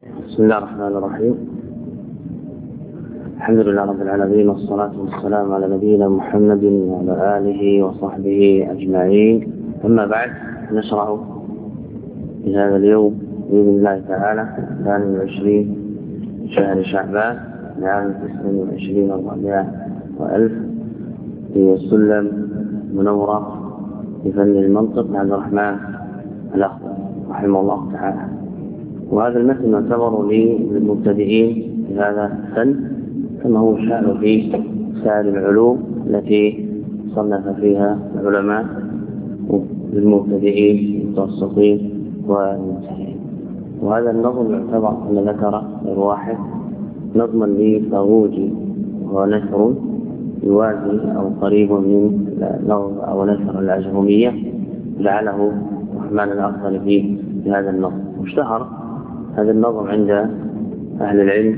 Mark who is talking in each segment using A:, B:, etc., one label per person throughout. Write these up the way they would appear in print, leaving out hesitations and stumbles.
A: بسم الله الرحمن الرحيم. الحمد لله رب العالمين، والصلاة والسلام على نبينا محمد وعلى آله وصحبه أجمعين. أما بعد، نشرع في هذا اليوم بإذن الله تعالى 22 شهر شعبان لعام 29 و400 في سلم منورة في فن المنطق عبد الرحمن الأخضر رحمه الله تعالى. وهذا المتن يعتبر للمبتدئين في هذا الفن، كما هو الشأن في سائر العلوم التي صنف فيها العلماء للمبتدئين المتوسطين والمنتهين. وهذا النظم يعتبر كما ذكر غير واحد نظما لفاروجي، وهو نثر يوازي أو قريب من نظم أو نثر الأجرومية، جعله الرحمن الأخضر في هذا النظم. واشتهر هذا النظم عند أهل العلم،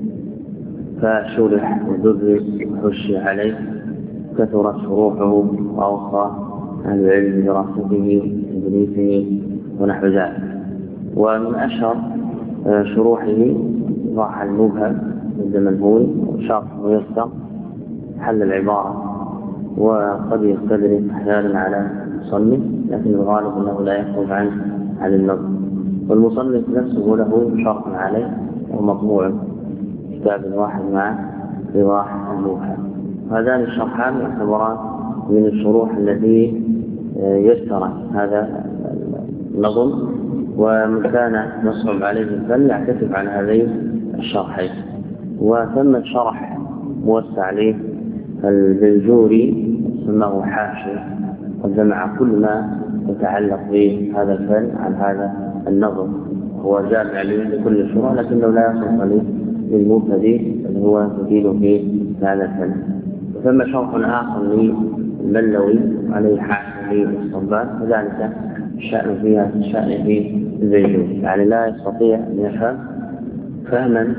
A: فشرح ودرس وحشي عليه، كثرت شروحه وأوصى أهل العلم بدراسته وتدريسه ونحو ذلك. ومن أشهر شروحه ضاح المبهم الزمنهوري، وشرح ميسر حل العبارة، وقد يستدرك أحيانا على المصنف، لكن الغالب أنه لا يخرج عن النظم. والمصنف نفسه له شرح عليه ومطبوع كتاب واحد مع إيضاح المبهم. هذان الشرحان يعتبران من الشروح التي يسر هذا النظم، ومن كان يصعب عليه الفن يعتكف عن هذين الشرحين. وثم شرح موسع له البيجوري سماه حاشي، قد جمع كل ما يتعلق بهذا الفن عن هذا النظم، هو جامع لكل الشروح لكنه لا يصلح للمبتدئ اللي هو يفيد في هذا الفن. وثم شرح آخر للملوي عليه حاشي للصبان، وذلك الشأن فيها الشأن في البيجوري، يعني لا يستطيع أن يفهم فهما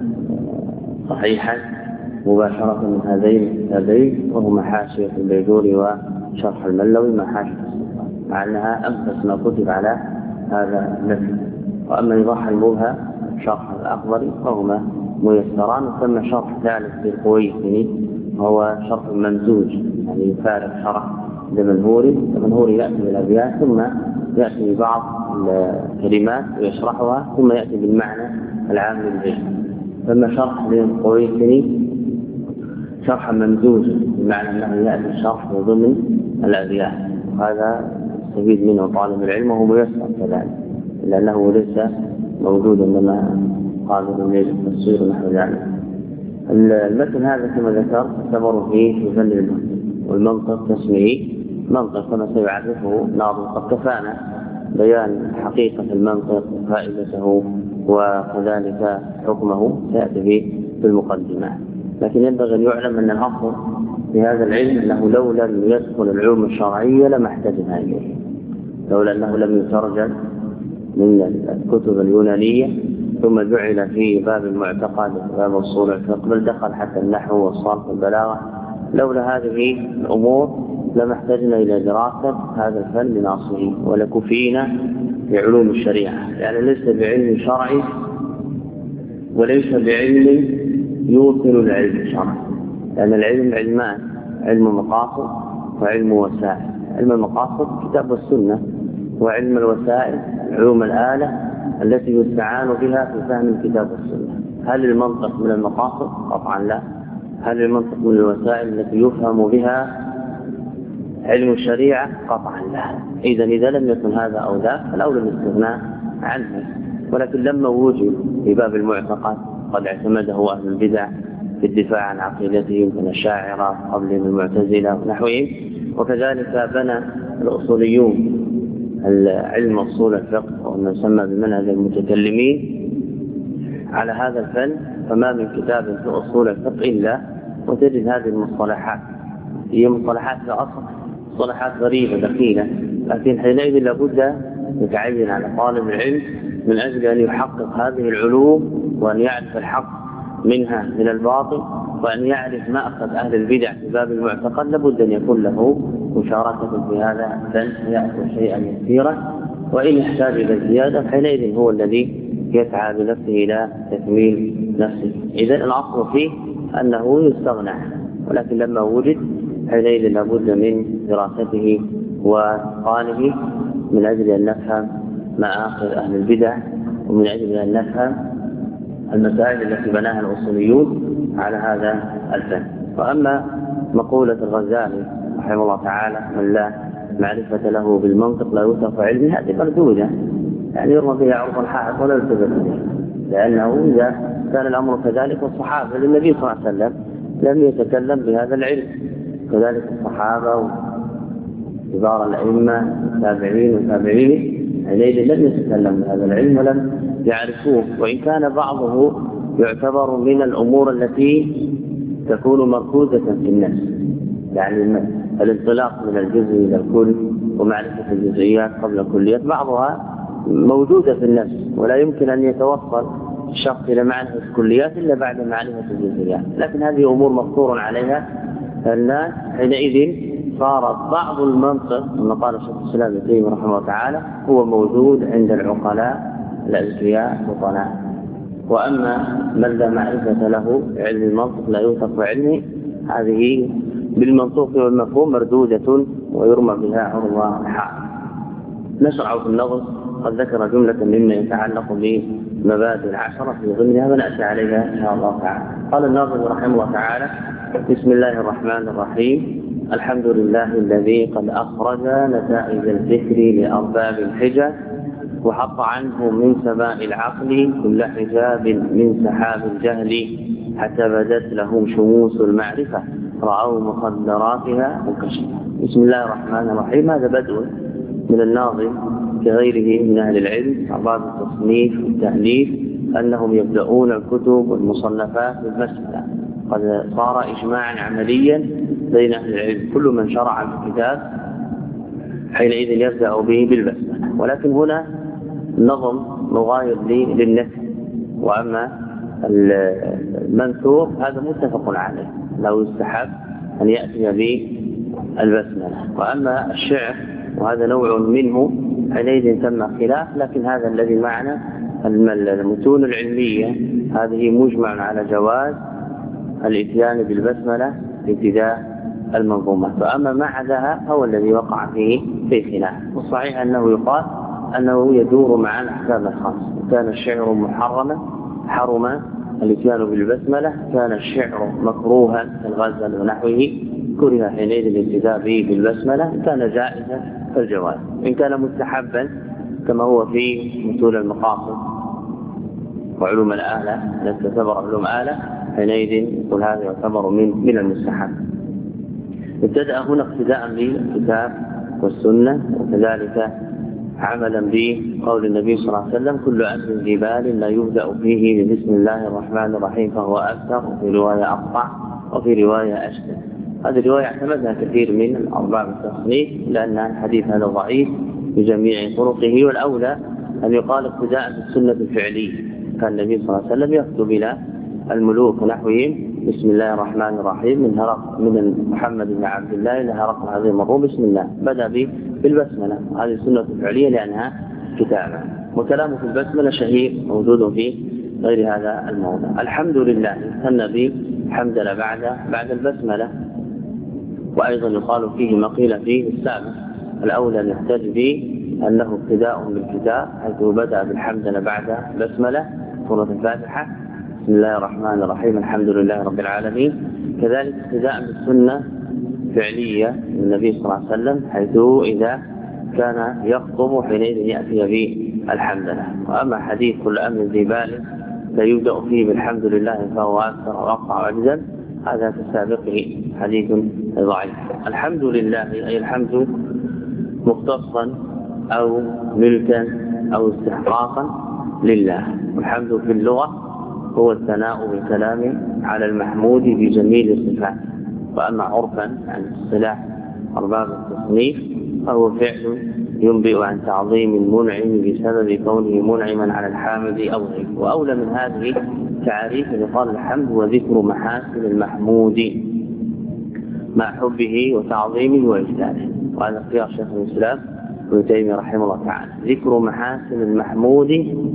A: صحيحا مباشرة من هذين الكتابين، وهما حاشية البيجوري وشرح الملوي مع حاشية الصبان، مع أنها أنفس ما كتب على هذا المثل. وأما إيضاح المبهم شرح الأخضر فهما ميسران. وثم شرح ثالث للقويسني وهو شرح ممزوج، يعني يفارق شرح الزمنهوري يأتي بالأبيات ثم يأتي ببعض الكلمات ويشرحها ثم يأتي بالمعنى العام للبيت. ثم شرح للقويسني شرح ممزوج، بمعنى أنه يأتي الشرح ضمن الأبيات، وهذا يستفيد منه طالب العلم وهو ميسر كذلك، لأنه ليس موجودا لما قابل من التصوير ونحو ذلك. المثل هذا كما ذكر يعتبر في فن المنطق، والمنطق تسميه منطق كما سيعرفه ناظم. قد كفانا بيان حقيقة المنطق وفائدته وكذلك حكمه سيأتي في المقدمة، لكن ينبغي أن يعلم أن الأصل في هذا العلم أنه لو لم يدخل العلوم الشرعية لما احتاجها إليه، لولا أنه لم يترجم من الكتب اليونانية ثم جعل في باب المعتقد وباب أصول الفقه، بل دخل حتى النحو والصرف والبلاغة. لولا هذه الأمور لما احتاجنا إلى دراسة هذا الفن بناصره، ولكفينا بعلوم الشريعة، يعني ليس بعلم شرعي وليس بعلم يوصل العلم الشرعي، لأن العلم علمان: علم مقاصد وعلم وسائل. علم المقاصد كتاب السنة، وعلم الوسائل علوم الآلة التي يستعان بها في فهم الكتاب والسنة. هل المنطق من المقاصد؟ قطعا لا. هل المنطق من الوسائل التي يفهم بها علم الشريعة؟ قطعا لا. إذا لم يكن هذا أو ذاك فالأولى الاستغناء عنه. ولكن لما وجد في باب المعتقد قد اعتمده أهل البدع في الدفاع عن عقيدتهم من الأشاعرة قبلهم المعتزلة ونحوهم، وكذلك بنى الأصوليون علم أصول الفقه وما يسمى بمنهج المتكلمين على هذا الفن، فما من كتاب في أصول الفقه إلا وتجد هذه المصطلحات. هي مصطلحات في أصل مصطلحات غريبة دخيلة، لكن حينئذ لابد يتعين على طالب العلم من أجل أن يحقق هذه العلوم وأن يعرف الحق منها من الباطل، وأن يعرف مأخذ أهل البدع في باب المعتقد، لابد أن يكون له مشاركة في هذا الفن، يأخذ شيئا يسيرا، وإن يحتاج إلى الزيادة حينئذ هو الذي يسعى بنفسه إلى تكميل نفسه. إذن الأصل فيه أنه يستغنى عنه، ولكن لما وجد حينئذ لابد من دراسته وإتقانه من أجل أن نفهم مآخذ أهل البدع، ومن أجل أن نفهم المسائل التي بناها الأصوليون على هذا الفن. وأما مقولة الغزالي رحمه الله تعالى من لا معرفة له بالمنطق لا يوثق علمه، هذه مردودة، يعني يرمى بها عرض الحائط ولا يلتفت إليه، لأنه إذا كان الأمر كذلك والصحابة للنبي صلى الله عليه وسلم لم يتكلم بهذا العلم، كذلك الصحابة وكبار الأئمة التابعين وتابعين حينئذ لم يتكلم بهذا العلم ولم يعرفوه، وإن كان بعضه يعتبر من الأمور التي تكون مركوزة في النفس، يعني الانطلاق من الجزء إلى الكل ومعرفة الجزئيات قبل الكليات بعضها موجودة في النفس، ولا يمكن أن يتوصل الشخص إلى معرفة الكليات إلا بعد معرفة الجزئيات، لكن هذه أمور مفطور عليها الناس. حينئذ صار بعض المنطق كما قال الشيخ الإسلام ابن تيمية رحمه الله تعالى هو موجود عند العقلاء الأذكياء الفطناء، وأما من لا معرفة له علم المنطق لا يوثق بعلمه هذه بالمنطوق والمفهوم مردودة ويرمى بها عرض الحائط. نشرع في النظم، قد ذكر جملة مما يتعلق بمبادئ العشرة في ضمنها ونأتي عليها إن شاء الله تعالى. قال الناظم رحمه الله تعالى: بسم الله الرحمن الرحيم، الحمد لله الذي قد أخرج نتائج الفكر لأرباب الحجة، وحط عنه من سماء العقل كل حجاب من سحاب الجهل، حتى بدت لهم شموس المعرفة رأوا مخدراتها منكشفة. بسم الله الرحمن الرحيم، هذا بدء من الناظم كغيره من أهل العلم أرباب التصنيف والتأليف أنهم يبدأون الكتب والمصنفات بالبسملة، قد صار إجماعا عمليا بين أهل العلم، كل من شرع في الكتاب حينئذ يبدأ به بالبسملة، ولكن هنا نظم مغاير للنفي. وأما المنثور هذا متفق عليه لو يستحب أن يأتي بالبسملة، وأما الشعر وهذا نوع منه حينئذ تم خلاف، لكن هذا الذي معنا المتون العلمية هذه مجمع على جواز الاتيان بالبسملة في ابتداء المنظومات، وأما ما عداها هو الذي وقع فيه في خلاف. والصحيح أنه يقال أنه يدور مع الأحكام الخمس، كان الشعر محرما حرم الاتيان بالبسملة، كان الشعر مكروها كالغزل ونحوه كره حينئذ الابتداء به بالبسملة، كان جائزا فالجواز، إن كان مستحبا كما هو في متون المقاصد وعلوم الآلة التي تعتبر علوم آلة حينئذ يقول هذا يعتبر من المستحب. ابتدأ هنا اقتداء بالكتاب والسنة، وكذلك عملا بقول النبي صلى الله عليه وسلم: كل أمر ذي بال لا يبدأ فيه بسم الله الرحمن الرحيم فهو أكثر، وفي رواية أقطع، وفي رواية أشد. هذه الرواية اعتمدها كثير من الأرباب التصنيف لأن الحديث هذا ضعيف بجميع طرقه، والأولى أن يقال اقتداء بالسنة الفعلية، كان النبي صلى الله عليه وسلم يكتب إلى الملوك ونحوهم بسم الله الرحمن الرحيم من محمد بن عبد الله إلى هرقل هذه المرة بسم الله، بدأ بالبسملة، هذه السنة الفعلية لأنها كتابة، وكلامه في البسملة شهير موجود في غير هذا الموضع. الحمد لله النبي حمدنا بعد البسملة، وأيضا يقال فيه ما قيل فيه السابق، الأولى نحتاج به أنه ابتداء بالكتاب حيث بدأ بالحمدنا بعد بسملة سورة الفاتحة بسم الله الرحمن الرحيم الحمد لله رب العالمين، كذلك ابتداء بالسنة فعلية من النبي صلى الله عليه وسلم حيث إذا كان يخطب حينئذ يأتي بالحمدلله. وأما حديث كل أمر ذي بال لا يبدأ فيه بالحمد لله فهو أكثر وأقطع وأجزل، هذا في السابق حديث ضعيف. الحمد لله أي الحمد مختصا أو ملكا أو استحقاقا لله، والحمد في اللغة هو الثناء بالكلام على المحمود بجميل الصفات، وأما عرفا عن اصطلاح أرباب التصنيف فهو فعل ينبئ عن تعظيم المنعم بسبب كونه منعما على الحامد أو غيره. وأولى من هذه تعريف يقال الحمد وذكر محاسن المحمود مع حبه وتعظيمه وإجلاله، وهذا اختيار شيخ الإسلام ابن تيمية رحمه الله تعالى، ذكر محاسن المحمود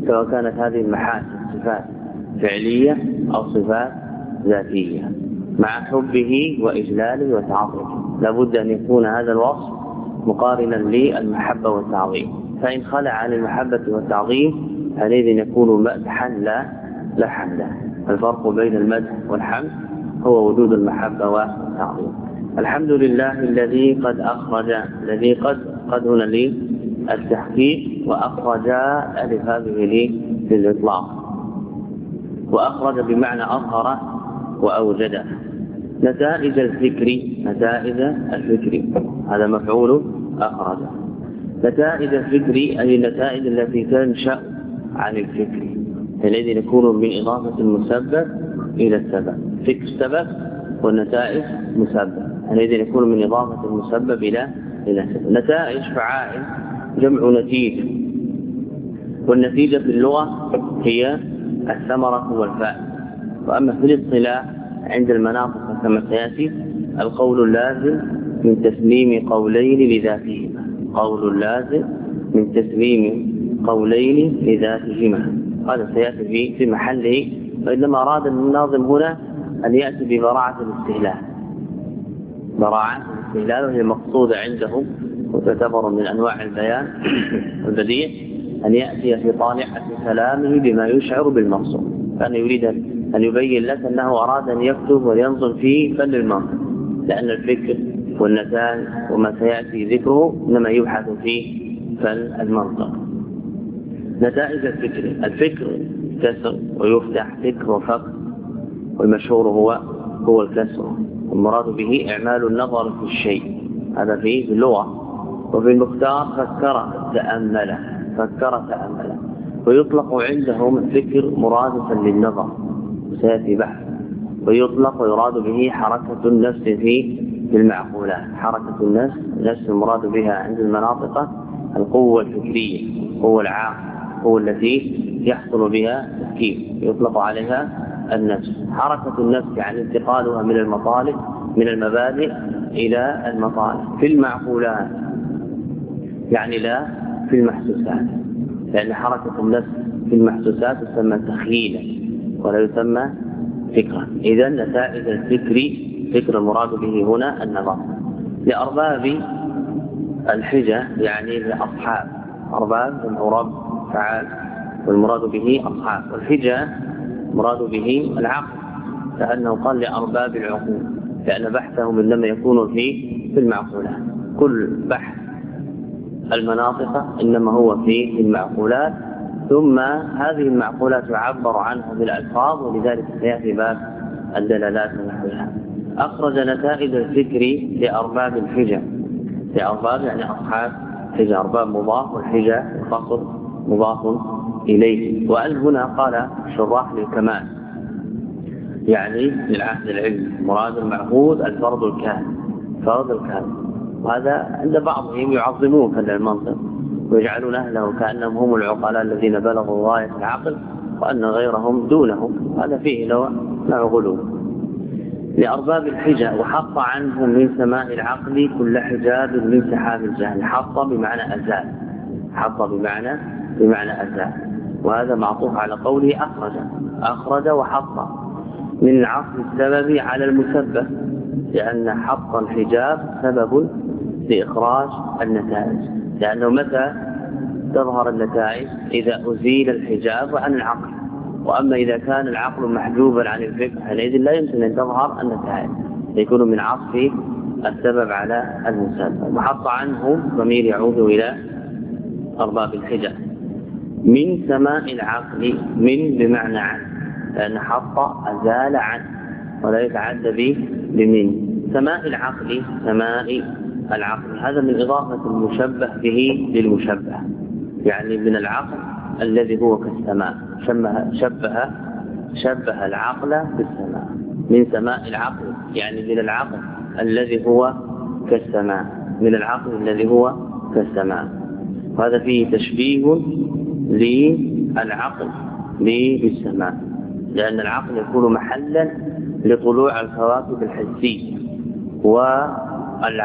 A: سواء كانت هذه المحاسن صفات فعلية أو صفات ذاتية، مع حبه وإجلاله وتعظيمه. لابد أن يكون هذا الوصف مقارنا للمحبة والتعظيم، فإن خلع عن المحبة والتعظيم حينئذ يكون مدحا لا حمدا. الفرق بين المدح والحمد هو وجود المحبة والتعظيم. الحمد لله الذي قد أخرج، الذي قد هنا لي التحقيق، وأخرج ألف هذه لي للإطلاق، وأخرج بمعنى أظهر وأوجد. نتائج الفكر هذا مفعول أخرج. نتائج الفكر أي النتائج التي تنشأ عن الفكر، الذي يكون من إضافة المسبب إلى السبب. فكر سبب والنتائج مسبب، الذي يكون من إضافة المسبب إلى السبب. نتائج فعائل جمع نتيجة، والنتيجة في اللغة هي الثمرة والفائدة. وأما في الاصطلاح عند المناطق كما سيأتي القول اللازم من تسليم قولين لذاتهما، قول لازم من تسليم قولين لذاتهما، هذا سيأتي في محله. وإنما أراد الناظم هنا أن يأتي ببراعة الاستهلال، براعة الاستهلال وهي مقصودة عندهم وتعتبر من أنواع البيان البديع، أن يأتي في طالعة كلامه بما يشعر بالمقصود. كان يريد أن يبين لك أنه أراد أن يكتب وينظر في فن المنطق، لأن الفكر والنتائج وما سيأتي ذكره إنما يبحث في فن المنطق. نتائج الفكر كسر ويفتح فكر وفق، والمشهور هو الكسر، والمراد به إعمال النظر في الشيء، هذا في اللغة. وفي المختار فكر تأمل، ويطلق عندهم الفكر مرادفا للنظر وسيأتي بحث، ويطلق ويراد به حركة النفس في المعقولات. حركة النفس المراد بها عند المناطق القوة الفكرية، القوة العاقلة، القوة التي يحصل بها التفكير، يطلق عليها النفس. حركة النفس يعني انتقالها من المطالب، من المبادئ إلى المطالب. في المعقولات يعني لا في المحسوسات، لأن حركة النفس في المحسوسات تسمى تخييلا ولا يسمى فكرا. إذن نتائج فكر المراد به هنا النظر. لأرباب الحجة يعني لأصحاب، أرباب رب فعال، والمراد به أصحاب. والحجة مراد به العقل، لأنه قال لأرباب العقول، لأن بحثهم إنما يكون في المعقولات. كل بحث المناطق إنما هو في المعقولات، ثم هذه المعقولات يعبر عنها بالألفاظ، ولذلك سيأتي باب الدلالات ونحوها. أخرج نتائج الفكر لأرباب الحجة، لأرباب يعني أصحاب حجة، أرباب مضاف والحجة الفصل مضاف إليه. وأن هنا قال شراح للكمال يعني للعهد العلمي، مراد المعهود الفرد الكامل، فرد الكامل. وهذا عند بعضهم يعظمون فن المنطق ويجعلون أهله كأنهم هم العقلاء الذين بلغوا غاية العقل، وأن غيرهم دونهم، هذا فيه نوع غلو. لأرباب الحجة وحط عنهم من سماء العقل كل حجاب من سحاب الجهل. حط بمعنى أزال، حط بمعنى أزال، وهذا معطوف على قوله أخرج وحط من العقل السبب على المسبب، لأن حط الحجاب سبب لإخراج النتائج، لأنه متى تظهر النتائج؟ إذا أزيل الحجاب عن العقل. وأما إذا كان العقل محجوبا عن الفكر حينئذ لا يمكن أن تظهر النتائج، يكون من عطف السبب على المسبب. وحط عنه ضمير يعود إلى أرباب الحجة. من سماء العقل، من بمعنى عن، لأن حط أزال عن ولا يتعدى بمن. سماء العقل، سماء العقل هذا من إضافة المشبه به للمشبه، يعني من العقل الذي هو كالسماء، شبه العقل بالسماء. من سماء العقل يعني من العقل الذي هو كالسماء، من العقل الذي هو كالسماء. وهذا فيه تشبيه للعقل بالسماء، لأن العقل يكون محلا لطلوع الكواكب الحسية،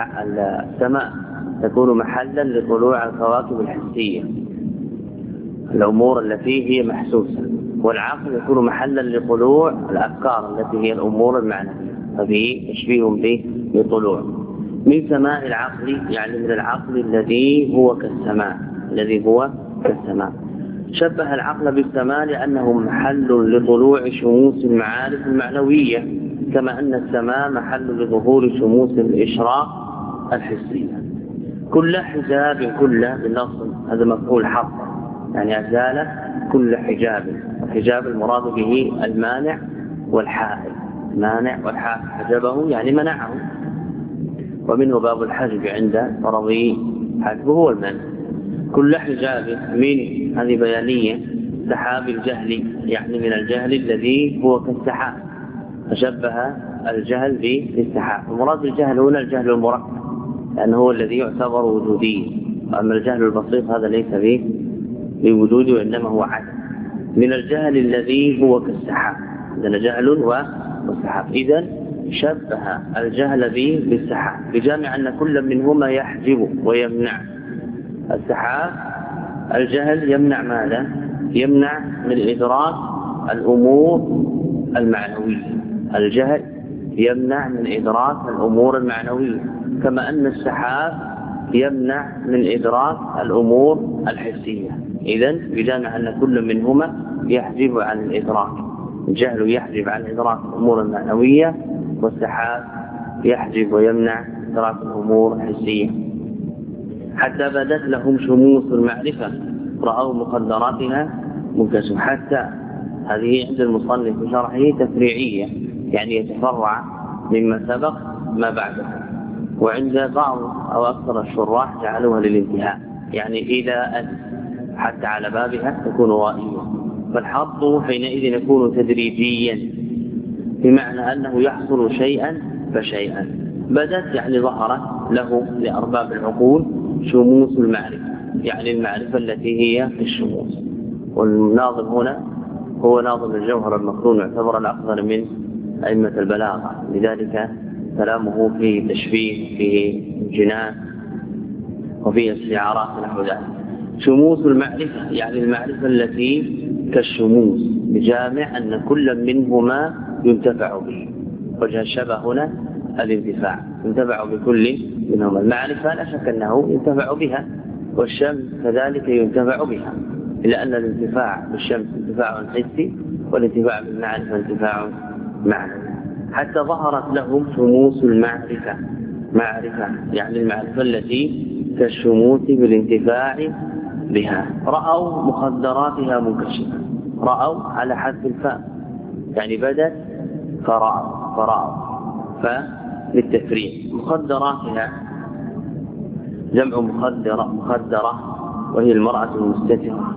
A: والسماء تكون محلا لطلوع الكواكب الحسية. الأمور التي هي محسوسة، والعقل يكون محلا لطلوع الأفكار التي هي الأمور المعنوية، ففيه تشبيه به بطلوع. من سماء العقل يعني من العقل الذي هو كالسماء، الذي هو كالسماء. شبه العقل بالسماء لأنه محل لطلوع شموس المعارف المعنوية، كما أن السماء محل لظهور شموس الإشراق الحسية. كل حجاب، كل بالنص هذا مفعول حق، يعني أزال كل حجاب. الحجاب المراد به المانع والحائل، المانع والحائل، حجبه يعني منعه، ومنه باب الحجب عند فرضي حجبه والمنع. كل حجاب من هذه بيانية، سحاب الجهل يعني من الجهل الذي هو كالسحاب، فشبه الجهل بالسحاب. المراد بالجهل هنا الجهل المركب لأنه هو الذي يعتبر وجوديا، أما الجهل البسيط هذا ليس به بوجود وإنما هو عدم. من الجهل الذي هو كالسحاب، إذن جهل والسحاب. إذن شبه الجهل به بالسحاب بجامع أن كل منهما يحجب ويمنع. السحاب الجهل يمنع ماذا؟ يمنع من إدراك الأمور المعنوية، الجهل يمنع من إدراك الأمور المعنوية، كما أن السحاب يمنع من إدراك الأمور الحسية. إذن بجامع أن كل منهما يحجب عن الإدراك، الجهل يحجب عن إدراك الأمور المعنوية، والسحاب يحجب ويمنع إدراك الأمور الحسية. حتى بدت لهم شموس المعرفة رأوا مقدراتها منكسرة. حتى هذه عند المصنف في شرحه تفريعية، يعني يتفرع مما سبق ما بعده، وعند بعض أو أكثر الشراح جعلوها للانتهاء، يعني إذا أن حتى على بابها تكون رائية. فالحظ حينئذ يكون تدريجيا، بمعنى أنه يحصل شيئا فشيئا. بدت يعني ظهرت له لأرباب العقول شموس المعرفة، يعني المعرفة التي هي في الشموس. والناظم هنا هو ناظم الجوهر المكنون، يعتبر الأفضل من أئمة البلاغة، لذلك كلامه فيه تشبيه، فيه جنان، وفيه استعارات نحو ذلك. شموس المعرفة يعني المعرفة التي كالشموس، بجامع أن كل منهما ينتفع به. وجه الشبه هنا الانتفاع، ينتفع بكل منهما. المعرفة لا شك أنه ينتفع بها، والشمس كذلك ينتفع بها، إلا أن الانتفاع بالشمس انتفاع حسي، والانتفاع بالمعرفة انتفاع معنوي. حتى ظهرت لهم شموس المعرفة، معرفة يعني المعرفة التي كالشموس بالانتفاع بها. رأوا مخدراتها منكشفة، رأوا على حذف الفاء، يعني بدت فرأوا فللتفريع. مخدراتها جمع مخدرة وهي المرأة المستترة،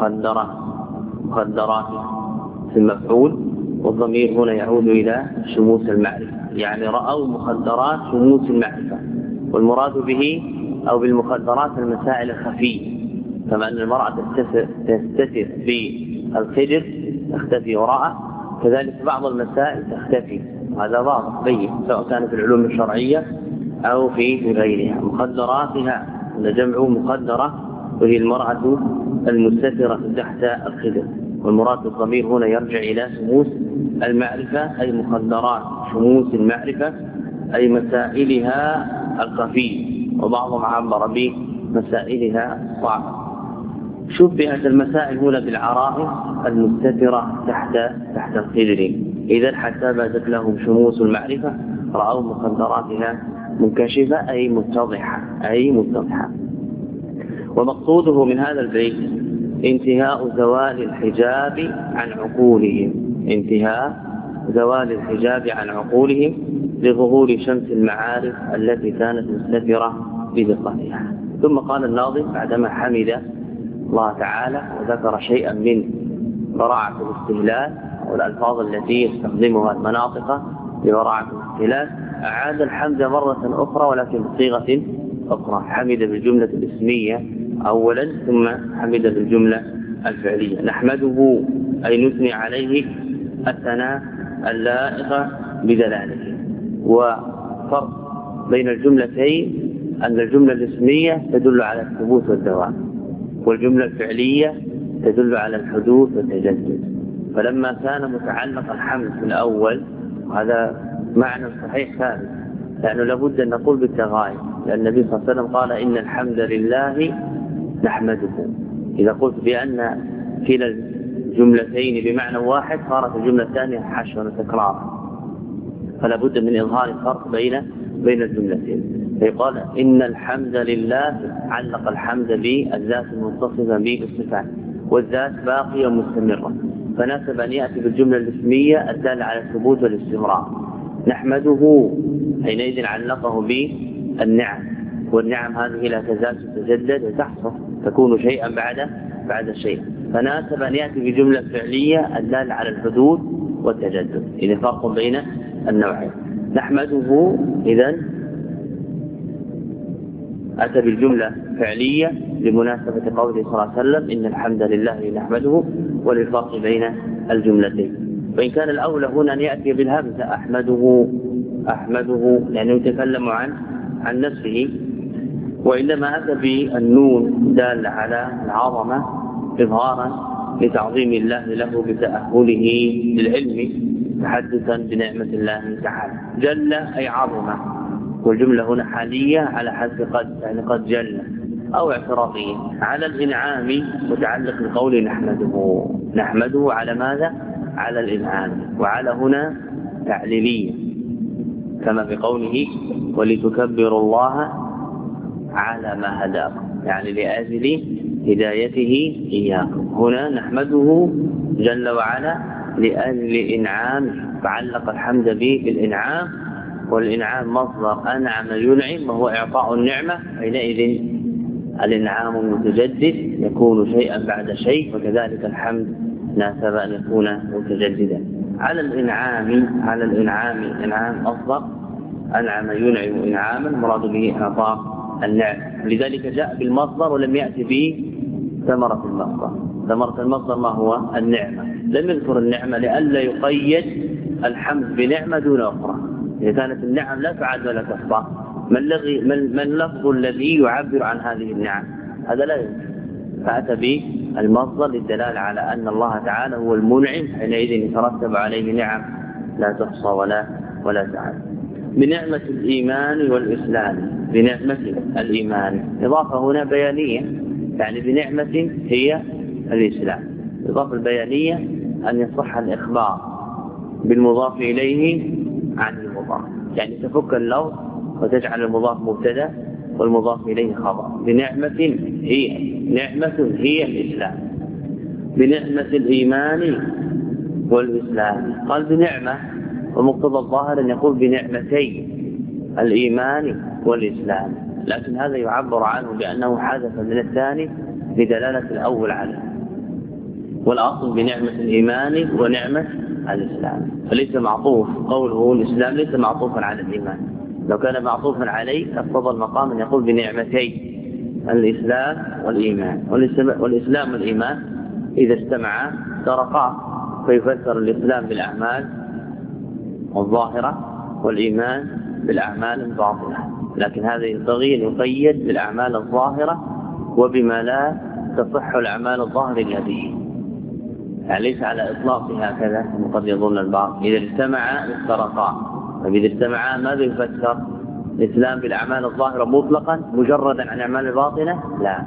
A: مخدرات في المفعول، والضمير هنا يعود إلى شموس المعرفة، يعني رأوا مخدرات شموس المعرفة. والمراد به أو بالمخدرات المسائل الخفية، كما أن المرأة تستتر في الخدر تختفي وراءه، كذلك بعض المسائل تختفي، هذا واضح بين سواء كان في العلوم الشرعية أو في غيرها. مخدراتها جمع مخدرة وهي المرأة المستترة تحت الخدر. والمراد الضمير هنا يرجع إلى شموس المعرفة، أي مخدرات شموس المعرفة، أي مسائلها الخفية، وبعضهم عبر بمسائلها الصعبة. شبهت المسائل هنا بالعرائس المستترة تحت الخدر. إذا حتى بدت لهم شموس المعرفة رأوا مخدراتها منكشفة أي متضحة. ومقصوده من هذا البيت انتهاء زوال الحجاب عن عقولهم، انتهاء زوال الحجاب عن عقولهم لظهور شمس المعارف التي كانت مستترة بدقتها. ثم قال الناظم بعدما حمد الله تعالى وذكر شيئا من براعة الاستهلال والألفاظ التي يستخدمها المناطق لبراعة الاستهلال، أعاد الحمد مرة أخرى ولكن بصيغة أخرى. حمد بالجملة الاسمية أولا، ثم حمد بالجملة الفعلية. نحمده أي نثني عليه الثناء اللائق بدلالته. وفرق بين الجملتين أن الجملة الاسمية تدل على الثبوت والدوام، والجملة الفعلية تدل على الحدوث والتجدد. فلما كان متعلق الحمد في الأول، وهذا معنى صحيح ثابت، لأنه لابد أن نقول بالتغاير، لأن النبي صلى الله عليه وسلم قال إن الحمد لله نحمده. إذا قلت بأن كلا الجملتين بمعنى واحد صارت الجملة الثانية حشو وتكرار، فلا بد من إظهار الفرق بين الجملتين. فيقال إن الحمد لله، علق الحمد بالذات المتصفة بالصفات، والذات باقية مستمرة، فناسب أن يأتي بالجملة الاسمية الدالة على الثبوت والاستمرار. نحمده حينئذ علقه بالنعم، والنعم هذه لا تزال تتجدد وتحصل، تكون شيئا بعد شيء، فناسب أن يأتي بجملة فعلية الدالة على الحدوث والتجدد. إذا فرق بين النوعين. نحمده إذن أتى بالجملة فعلية لمناسبة قوله صلى الله عليه وسلم إن الحمد لله نحمده، وللفرق بين الجملتين. وإن كان الأولى هنا أن يأتي بالهمزة أحمده لأنه يتكلم عن نفسه، وإنما أتى بالنون دال على العظمة إظهارا لتعظيم الله له بتأهله للعلم تحدثا بنعمة الله تعالى. جل أي عظمة، والجملة هنا حالية على حذف قد، يعني قد جل، أو اعتراضية. على الإنعام متعلق بقول نحمده على ماذا؟ على الإنعام، وعلى هنا تعليلية كما بقوله ولتكبروا الله على ما هداكم، يعني لأجل هدايته إياكم. هنا نحمده جل وعلا لأجل إنعام، فعلق الحمد به بالإنعام، والإنعام مصدر أنعم ينعم وهو إعطاء النعمة، حينئذ الإنعام المتجدد يكون شيئا بعد شيء، وكذلك الحمد ناسب أن يكون متجددا. على الإنعام إنعام مصدر أنعم ينعم إنعاما، مراد به إعطاء النعم، لذلك جاء بالمصدر ولم يأتي به ثمرة المصدر. ثمرة المصدر ما هو؟ النعمة. لم يذكر النعمة لئلا يقيد الحمد بنعمة دون أخرى. إذا كانت النعم لا تعد ولا تحصى، ما اللفظ الذي يعبر عن هذه النعم؟ هذا لا يمكن. فأتى بالمصدر للدلالة على أن الله تعالى هو المنعم، حينئذ يترتب عليه نعم لا تحصى ولا تعد. بنعمة الإيمان والإسلام، بنعمة الإيمان إضافة هنا بيانية، يعني بنعمة هي الإسلام. الإضافة البيانية أن يصح الإخبار بالمضاف إليه عن المضاف، يعني تفك اللفظ وتجعل المضاف مبتدا والمضاف إليه خبر. بنعمة هي الإسلام. بنعمة الإيمان والإسلام، قال بنعمة، ومقتضى الظاهر أن يقول بنعمتي الإيمان والإسلام، لكن هذا يعبر عنه بأنه حدث من الثاني بدلالة الأول عليه، والأصل بنعمة الإيمان ونعمة الإسلام، فليس معطوف. قوله الإسلام ليس معطوفا على الإيمان، لو كان معطوفا عليه اقتضى المقام أن يقول بنعمتي الإسلام والإيمان. والإسلام والإيمان إذا اجتمعا سرقا، فيفسر الإسلام بالأعمال الظاهرة والإيمان بالأعمال الباطنة، لكن هذا ينبغي أن يقيد بالأعمال الظاهرة وبما لا تصح الأعمال الظاهرة إلا به، يعني ليس على إطلاقها هكذا قد يظن البعض. إذا اجتمعا افترقا، فإذا اجتمعا ماذا يفسر؟ الإسلام بالأعمال الظاهرة مطلقا مجردا عن الأعمال الباطنة؟ لا،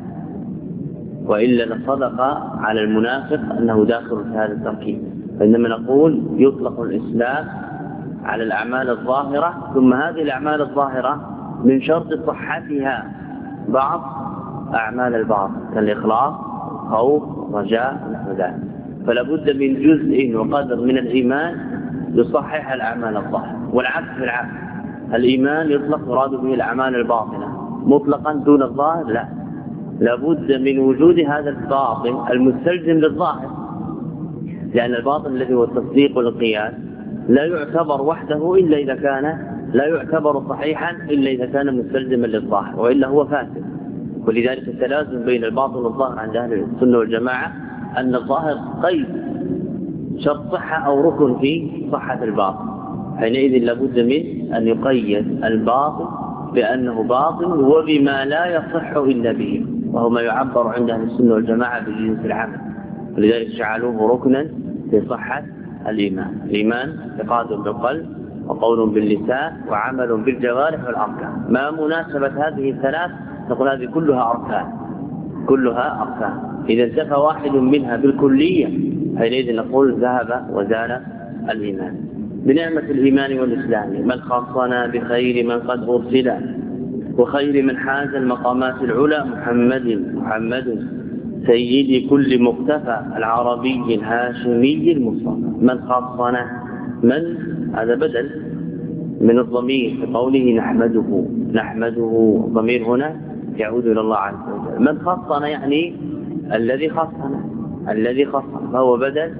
A: وإلا لصدق على المنافق أنه داخل في هذا التركيب. فإنما نقول يطلق الإسلام على الأعمال الظاهرة، ثم هذه الأعمال الظاهرة من شرط صحتها بعض أعمال الباطن كالإخلاص، خوف، رجاء، نحو ذلك. فلا بد من جزء وقدر من الإيمان يصحح الأعمال الظاهرة، والعكس بالعكس. الإيمان يطلق مراد به الأعمال الباطنة مطلقا دون الظاهر، لا بد من وجود هذا الباطن المستلزم للظاهر، لأن الباطن الذي هو التصديق والقياس لا يعتبر وحده إلا إذا كان، لا يعتبر صحيحا إلا إذا كان مستلزما للظاهر، وإلا هو فاسد. ولذلك التلازم بين الباطن والظاهر عند أهل السنة والجماعة أن الظاهر قيد شرط صحة أو ركن في صحة الباطن، حينئذ لابد من أن يقيد الباطن بأنه باطن وبما لا يصح إلا به، وهو ما يعبر عند أهل السنة والجماعة بجنس العمل. لذلك جعلوه ركنا في صحة الإيمان. الإيمان اعتقاد بالقلب وقول باللسان وعمل بالجوارح والأركان. ما مناسبة هذه الثلاث؟ نقول هذه كلها أركان، كلها أركان. إذا انتفى واحد منها بالكلية حينئذ نقول ذهب وزال الإيمان. بنعمة الإيمان والإسلام من خصنا بخير من قد أرسل وخير من حاز المقامات العلى محمد سيد كل مقتفى العربي الهاشمي المصطفى. من خصنا، من هذا بدل من الضمير في قوله نحمده الضمير هنا يعود إلى الله عز وجل. من خصنا يعني الذي خصنا فهو بدل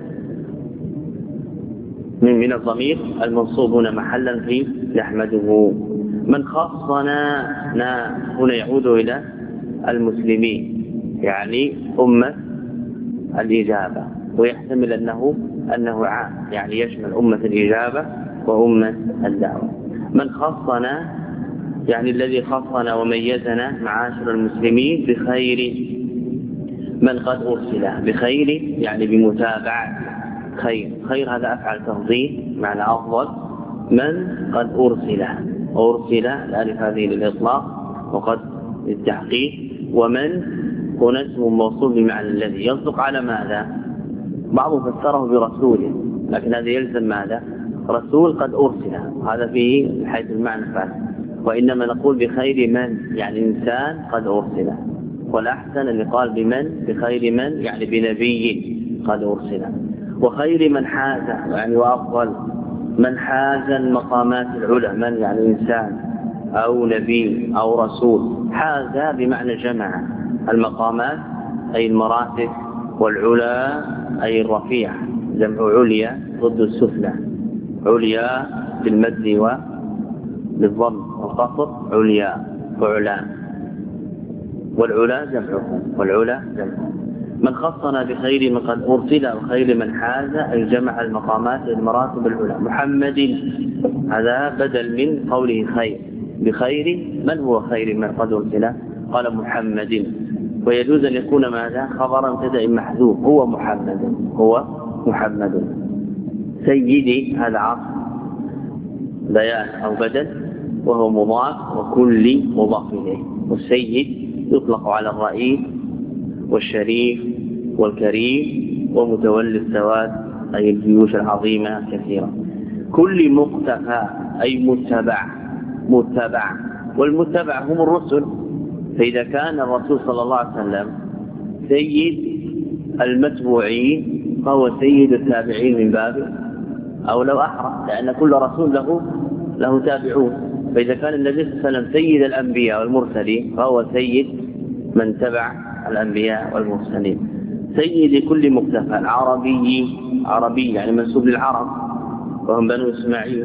A: من الضمير المنصوب هنا محلا في نحمده. من خصنا هنا يعود إلى المسلمين يعني أمة الإجابة، ويحتمل أنه عام يعني يشمل أمة الإجابة وأمة الدعوة. من خصنا يعني الذي خصنا وميزنا معاشر المسلمين بخير من قد أرسل. بخير يعني بمتابعة خير هذا أفعل تفضيل معنى أفضل. من قد أرسل الألف هذه للإطلاق وقد للتحقيق. ومن هنا اسم موصول بمعنى الذي يصدق على ماذا؟ بعضهم فسره برسوله لكن هذا يلزم ماذا؟ رسول قد أرسل، هذا فيه حيث المعنى فعلا. وإنما نقول بخير من يعني إنسان قد أرسل، والأحسن أن يقال بخير من يعني بنبي قد أرسل. وخير من حاز يعني وأفضل من حاز المقامات العلى. من يعني إنسان أو نبي أو رسول. حاز بمعنى جمع المقامات أي المراتب، والعلا أي الرفيع جمع عليا ضد السفلى. عليا بالمد وبالضم والقصر عليا وعلان، والعلا جمعه من خصنا بخير من قد أرسل وخير من حاز أي جمع المقامات المراتب العلى. محمد هذا بدل من قوله خير. بخير من هو خير من قد أرسل؟ قال محمد. ويجوز أن يكون ماذا؟ خبرا مبتدأ محذوف هو محمد. سيدي هذا عطف بيان أو بدل وهو مضاف وكل مضاف إليه. والسيد يطلق على الرئيس والشريف والكريم ومتولي السواد أي الجيوش العظيمة كثيرة. كل مقتفى أي متبع والمتبع هم الرسل. فإذا كان الرسول صلى الله عليه وسلم سيد المتبوعين فهو سيد التابعين من بابه أو لو أحرى، لأن كل رسول له تابعون. فإذا كان النبي صلى الله عليه وسلم سيد الأنبياء والمرسلين فهو سيد من تبع الأنبياء والمرسلين. سيد كل مقتفى عربي يعني منسوب للعرب وهم بنو إسماعيل.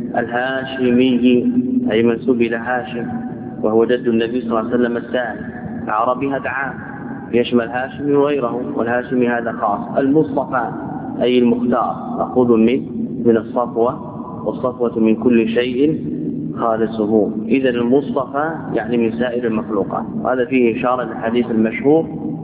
A: الهاشمي أي منسوب إلى هاشم وهو جد النبي صلى الله عليه وسلم الثاني. العربي هذا عام يشمل هاشمي وغيره، والهاشمي هذا خاص. المصطفى أي المختار مأخوذ من الصفوة، والصفوة من كل شيء خالصه. إذن المصطفى يعني من سائر المخلوقات. هذا فيه إشارة للحديث المشهور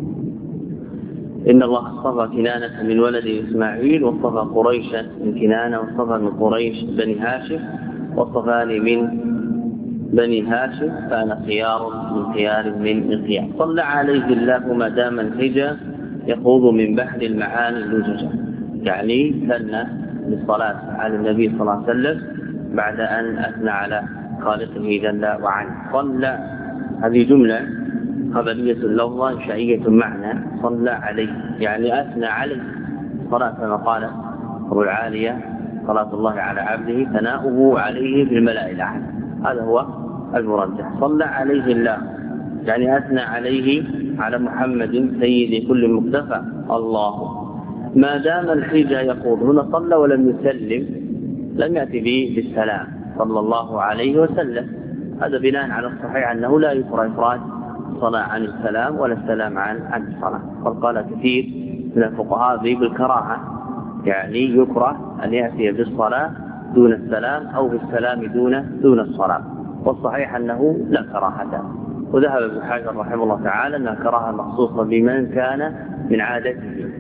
A: إن الله اصطفى كنانة من ولد إسماعيل واصطفى قريشا من كنانة واصطفى من قريش بني هاشم واصطفاني من بني هاشم فأنا خيار من خيار من خيار. صلى عليه الله ما دام الحجة يخوض من بحر المعاني اللججة. يعني ثنى بالصلاة على النبي صلى الله عليه وسلم بعد أن أثنى على خالقه جل وعلا. صلى هذه جملة خبرية اللفظة إنشائية معنى صلى عليه يعني أثنى عليه صلاة كما قال أبو العالية صلاة الله على عبده ثناؤه عليه في الملأ الأعلى. هذا هو المرجح. صلى عليه الله يعني أثنى عليه على محمد سيد كل مقتفى الله ما دام الحجة يقول. هنا صلى ولم يسلم، لم يأتي به بالسلام صلى الله عليه وسلم. هذا بناء على الصحيح أنه لا يقرأ إفراد الصلاة عن السلام ولا السلام عن الصلاة. وقال كثير من الفقهاء بالكراهة يعني يكره أن يأتي بالصلاة دون السلام أو بالسلام دون الصلاة. والصحيح أنه لا كراهة. وذهب ابن حجر رحمه الله تعالى أنها كراهة مخصوصة بمن كان من عادته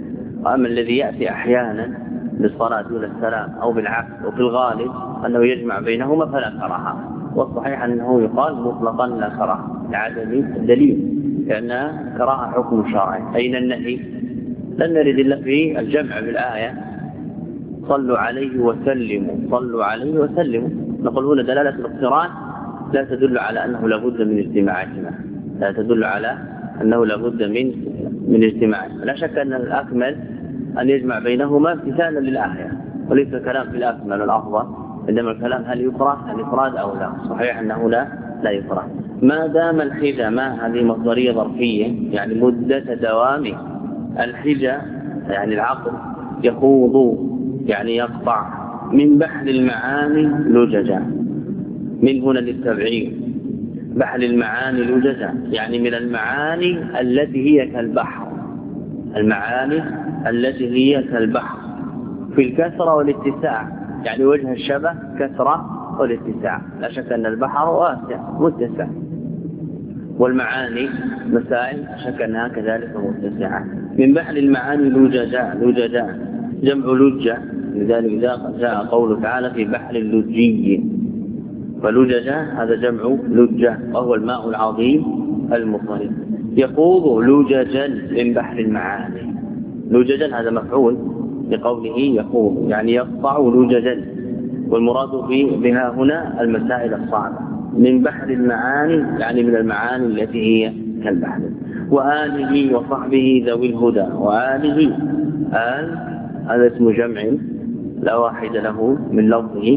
A: وأما الذي يأتي أحيانا بالصلاة دون السلام أو بالعكس وفي الغالب أنه يجمع بينهما فلا كراهة. والصحيح أنه يقال مطلقا لا كراهة لعدم الدليل، لأن كراهة حكم شرعي. أين النهي؟ لن نرد إلا في الجمع بالآية صلوا عليه وسلموا، صلوا عليه وسلموا. نقول هنا دلالة الاقتران لا تدل على أنه لابد من اجتماعهما، لا تدل على أنه لابد من اجتماعهما. لا شك أن الأكمل أن يجمع بينهما امتثالا للآية، وليس الكلام في الأكمل الأفضل، عندما الكلام هل يكره الإفراد أو لا. صحيح أنه لا يكره ما دام الحجة، ما هذه مصدرية ظرفية يعني مدة دوام الحجة، يعني العقل يخوض يعني يقطع من بحر المعاني لججا، من هنا للتبعيد، بحر المعاني لججا يعني من المعاني التي هي كالبحر، المعاني التي هي كالبحر في الكثرة والاتساع، يعني وجه الشبه كثرة والاتساع. لا شك أن البحر واسع متسع، والمعاني مسائل لا شك أنها كذلك متسعة. من بحر المعاني لججا، لججا جمع لجة، لذلك جاء قوله تعالى في بحر لجي، فلججا هذا جمع لجة وهو الماء العظيم المضطرب. يخوض لججا من بحر المعاني، لججا هذا مفعول لقوله يخوض يعني يقطع لججا، والمراد بها هنا المسائل الصعبة. من بحر المعاني يعني من المعاني التي هي كالبحر. وآله وصحبه ذوي الهدى، وآله آل هذا اسم جمع لا واحد له من لفظه،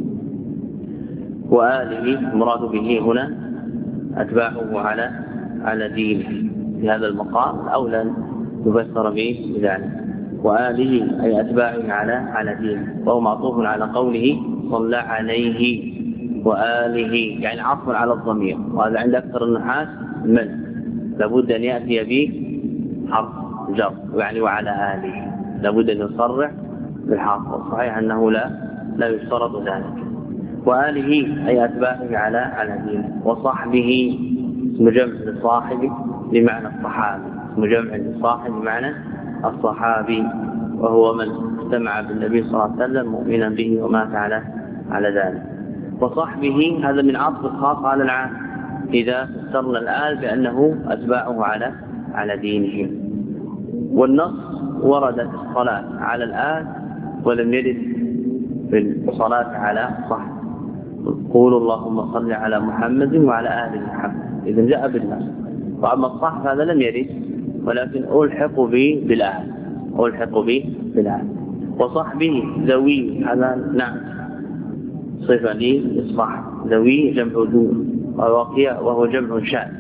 A: وآله مراد به هنا أتباعه على دينه. في هذا المقام أولا يفسر به بذلك، وآله أي أتباعه على دينه، وهو معطوف على قوله صلى عليه وآله يعني عطف على الضمير، وهذا عند أكثر النحاس من لابد أن يأتي به حرف جر يعني وعلى آله، لابد أن يصرح بالحرف، والصحيح أنه لا يشترط ذلك. وآله أي أتباعه على دينه. وصحبه اسم جمع للصاحب بمعنى الصحابي، اسم جمع للصاحب بمعنى الصحابي، وهو من استمع بالنبي صلى الله عليه وسلم مؤمنا به ومات على ذلك. وصحبه هذا من عطف الخاص على العام إذا فسرنا الآل بأنه أتباعه على دينه. والنص ورد في الصلاة على الآل ولم يرد في الصلاة على صحب. قولوا اللهم صل على محمد وعلى آل محمد، إذن جاء بالنص. وأما الصحب هذا لم يرد، ولكن ألحق به بالآل. وصحبه ذوي هذا نعم صفة للصحب، ذوي جمع ذو، وهو جمع شاذ،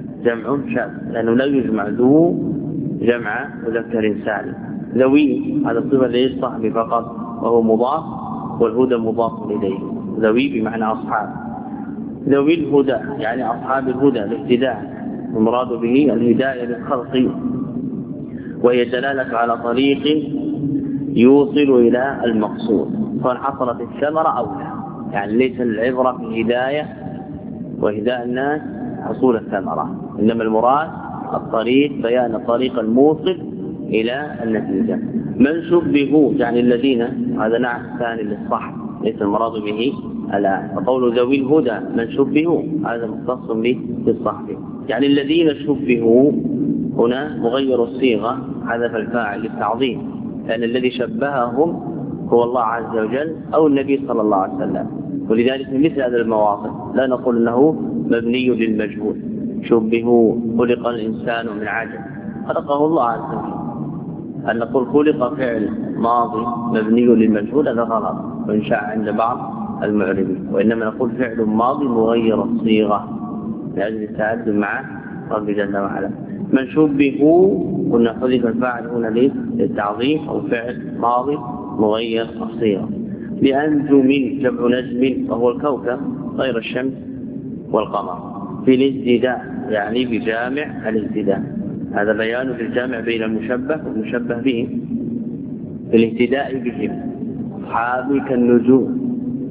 A: لأنه لا يجمع ذو جمع مذكر سالم. ذوي هذا صفة للصحب فقط، وهو مضاف، والهدى مضاف إليه. ذوي بمعنى أصحاب. ذوي الهدى يعني أصحاب الهدى الاهتداء، المراد به الهداية للخلق، وهي دلالة على طريق يوصل إلى المقصود، سواء حصلت الثمرة أو لا. يعني ليس العبرة في الهداية وهداء الناس حصول الثمرة، إنما المراد الطريق، بيان الطريق الموصل إلى النتيجة. من شبهوا يعني الذين، هذا نعم ثاني للصحب ليس المراد به الآن. فقول ذوي الهدى من شبهوا هذا مختص بالصحب، يعني الذين شبهوا هنا مغير الصيغة، حذف الفاعل للتعظيم، لأن الذي شبههم هو الله عز وجل أو النبي صلى الله عليه وسلم. ولذلك في مثل هذا المواقف لا نقول أنه مبني للمجهول. شبهوا خلق الإنسان من عجل، خلقه الله عز وجل. أن نقول خلق فعل ماضي مبني للمجهول هذا غلط، وإن شاء عند بعض المعربين، وإنما نقول فعل ماضي مغير الصيغة لأجل التعدد مع رب جل وعلا. من شبهوا قلنا حذف الفاعل هنا للتعظيم، أو فعل ماضي مغير الصيغة. بأنجم جمع نجم وهو الكوكب غير الشمس والقمر. في الازدداء يعني بجامع الازدداء، هذا بيان للجامع بين المشبه والمشبه به. في الاهتداء بهم أصحابي كالنجوم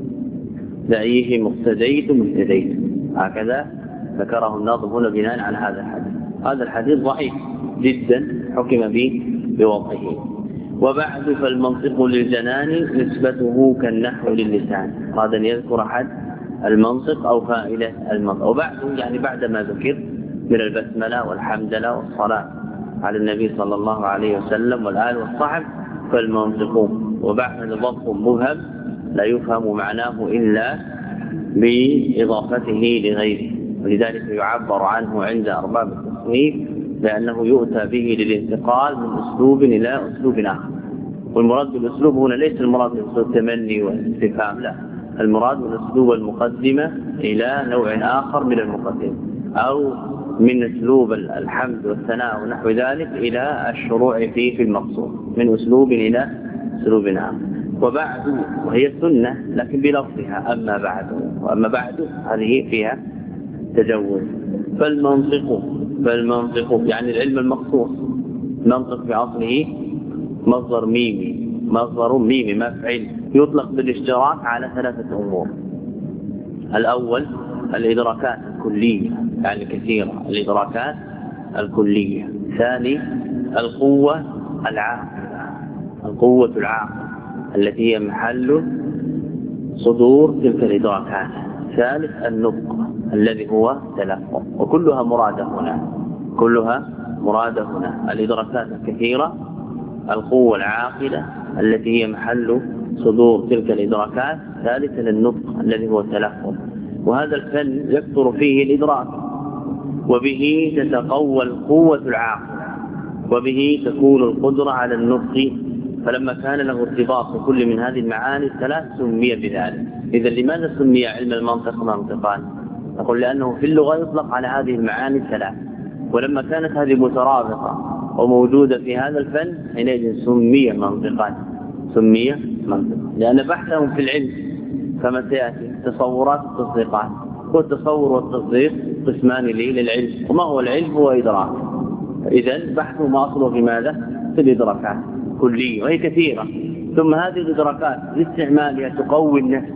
A: دعيه مقتديت مهتديت، هكذا ذكره الناظم هنا بناء على هذا الحديث. هذا الحديث ضعيف جدا حكم به بوضعه، وبعد فالمنطق للجنان نسبته كالنحو للسان. هذا يذكر أحد المنطق أو فائدة المنطق. وبعد يعني بعد ما ذكر من البسملة والحمدلة والصلاة على النبي صلى الله عليه وسلم والآل والصحب فالمنطق. وبعد ضبط مبهم لا يفهم معناه إلا بإضافته لغيره، ولذلك يعبر عنه عند أرباب التصنيف لأنه يؤتى به للانتقال من أسلوب إلى أسلوب آخر. والمراد بالأسلوب هنا ليس المراد بالأسلوب التمني والاستفهام، لا، المراد من أسلوب المقدمة إلى نوع آخر من المقدمة، أو من أسلوب الحمد والثناء ونحو ذلك إلى الشروع فيه في المقصود، من أسلوب إلى أسلوب آخر. وبعد وهي سنة لكن بلفظها أما بعد، وأما بعد هذه فيها تجوز. فالمنطق يعني العلم المخصوص. منطق في أصله مصدر ميمي مفعل، يطلق بالاشتراك على ثلاثة أمور. الأول الإدراكات الكلية يعني كثيرة، الإدراكات الكلية. ثاني القوة العاقلة التي هي محل صدور تلك الإدراكات. ثالث النطق الذي هو تلفظ. وكلها مرادة هنا، الإدراكات الكثيرة، القوة العاقلة التي هي محل صدور تلك الإدراكات. ثالثا النطق الذي هو التلفظ. وهذا الفن يكثر فيه الإدراك، وبه تتقوى القوة العاقلة، وبه تكون القدرة على النطق. فلما كان له ارتباط بكل من هذه المعاني الثلاث سمي بذلك. إذا لماذا سمي علم المنطق منطقا؟ نقول لأنه في اللغة يطلق على هذه المعاني الثلاث، ولما كانت هذه مترابطة وموجودة في هذا الفن حينئذ سمي منطقا، لأن بحثهم في العلم كما سيأتي تصورات التصديقات، والتصور والتصديق قسمان للعلم. وما هو العلم؟ هو إدراك. إذن بحثهم أصله في ماذا؟ في الإدراكات كلية وهي كثيرة. ثم هذه الإدراكات لاستعمالها تقوي النفس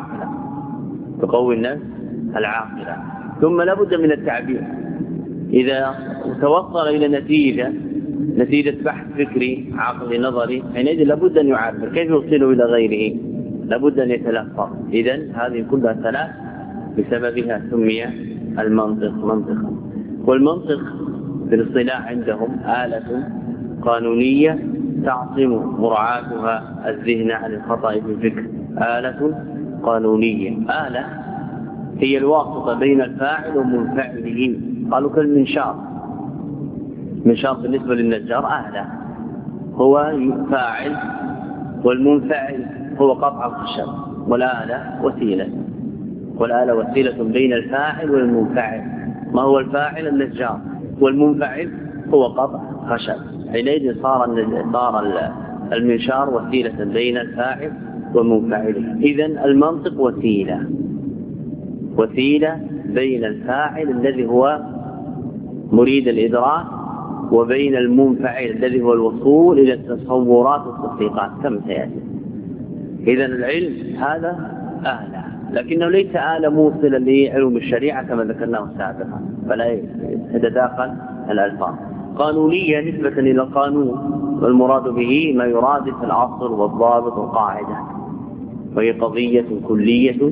A: العاقلة. ثم لابد من التعبير. إذا توصل إلى نتيجة بحث فكري عقلي نظري حينئذ لابد أن يعبر. كيف يوصله إلى غيره؟ لابد أن يتلفظ. إذن هذه كلها ثلاث بسببها سمي المنطق منطقا. والمنطق في الاصطلاح عندهم آلة قانونية تعصم مراعاتها الذهن عن الخطأ في الفكر. آلة قانونية. آلة هي الواسطة بين الفاعل ومنفعله. قالوا كالمنشار. منشار بالنسبة للنجار آلة، هو فاعل، والمنفعل هو قطع الخشب. والآلة وسيلة بين الفاعل والمنفعل. ما هو الفاعل؟ النجار. والمنفعل هو قطع خشب. حينئذ صار المنشار وسيلة بين الفاعل ومنفعله. إذن المنطق وسيلة بين الفاعل الذي هو مريد الإدراك وبين المنفعل الذي هو الوصول إلى التصورات والتصديقات كما سيأتي. إذن العلم هذا آلة، لكنه ليس آلة موصلة لعلوم الشريعة كما ذكرناه سابقا، فلا يتداخل الألفاظ. قانونية نسبة إلى القانون، والمراد به ما يرادف الأصل والضابط والقاعدة، وهي قضية كلية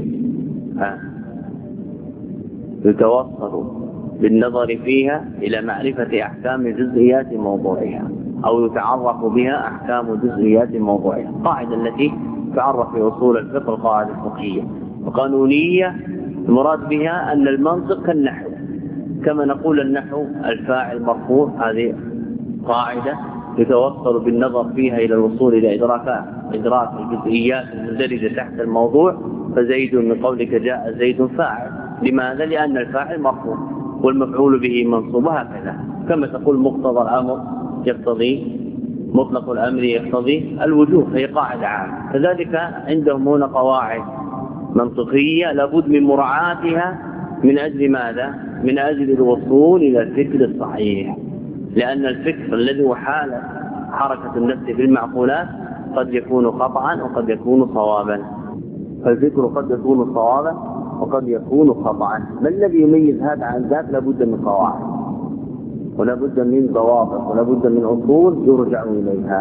A: يتوصل بالنظر فيها إلى معرفة أحكام جزئيات موضوعها، أو يتعرف بها أحكام جزئيات موضوعها. القاعدة التي تعرف في أصول الفقه القاعدة الفقهية. وقانونية المراد بها أن المنطق كالنحو، كما نقول النحو الفاعل مرفوع، هذه قاعدة يتوصل بالنظر فيها إلى الوصول إلى إدراك الجزئيات المندرجة تحت الموضوع. فزيد من قولك جاء زيد فاعل. لماذا؟ لأن الفاعل مرفوع والمفعول به منصوب، هكذا. كما تقول مقتضى الأمر يقتضي، مطلق الأمر يقتضي الوجوب، هي قاعدة عامة. كذلك عندهم هنا قواعد منطقية لابد من مراعاتها. من أجل ماذا؟ من أجل الوصول إلى الفكر الصحيح، لأن الفكر الذي هو حالة حركة النفس في المعقولات قد يكون خطأ وقد يكون صوابا. فالفكر قد يكون صوابا وقد يكون خطأ. ما الذي يميز هذا عن ذاك؟ لابد من قواعد، ولابد من ضوابط، ولابد من أصول يرجع إليها.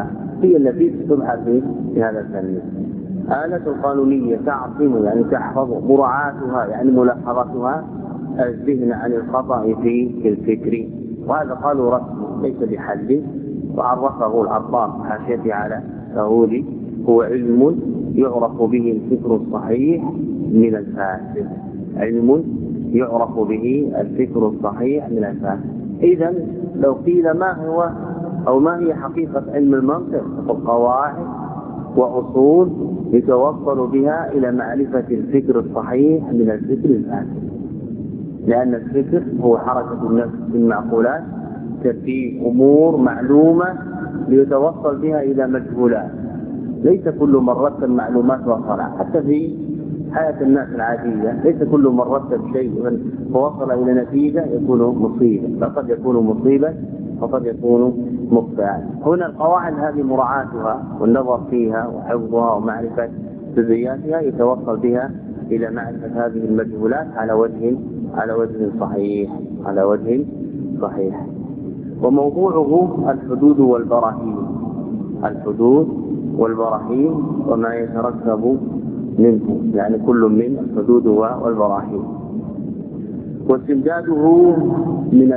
A: هي التي تبحث في هذا الفن. آلة القانونية تعصم يعني تحفظ، مراعاتها يعني ملاحظتها الذهن عن الخطأ في الفكر، وهذا قالوا رسم ليس بحد، وعرفه العطار في حاشيته على سهولي هو علم يعرف به الفكر الصحيح من الفاسد. علم يعرف به الفكر الصحيح من الفاسد. إذن لو قيل ما هو أو ما هي حقيقة علم المنطق؟ فالقواعد وأصول يتوصل بها إلى معرفة الفكر الصحيح من الفكر الفاسد، لأن الفكر هو حركة النفس بالمعقولات، ترتيب أمور معلومة ليتوصل بها إلى مجهولات. ليس كل من رتب معلومات وصلها، حتى في حياة الناس العادية ليس كل من رتب شيء ووصل إلى نتيجة يكون مصيبا، بل قد يكون مصيبا وقد يكون مخطئا. هنا القواعد هذه مراعاتها والنظر فيها وحفظها ومعرفة جزئياتها يتوصل بها إلى معرفة هذه المجهولات على وجه صحيح. وموضوعه الحدود والبراهين وما يتركب منه، يعني كل من الحدود والبراهين. واستمداده من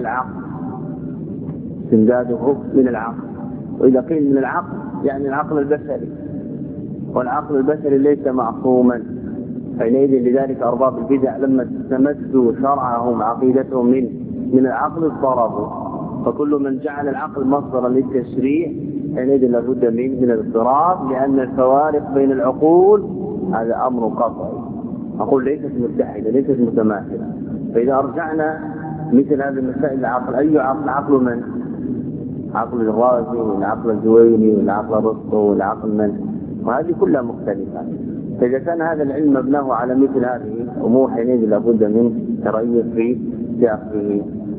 A: العقل، وإذا قيل من العقل يعني العقل البشري، والعقل البشري ليس معصوما. حينئذ لذلك أرباب البدع لما استمدوا شرعهم عقيدتهم من العقل اضطربوا، فكل من جعل العقل مصدرا للتشريع حينئذ لابد من الاضطراب، لأن الفوارق بين العقول هذا أمر قطعي. أقول ليست متحدة ليست متماثلة. فإذا أرجعنا مثل هذه المسائل العقل، أي عقل من؟ عقل الرازي والعقل الزويني والعقل الرسطو والعقل من؟ وهذه كلها مختلفة. فإذا كان هذا العلم مبناه على مثل هذه الأمور حينئذ لابد من تريث في أخذه.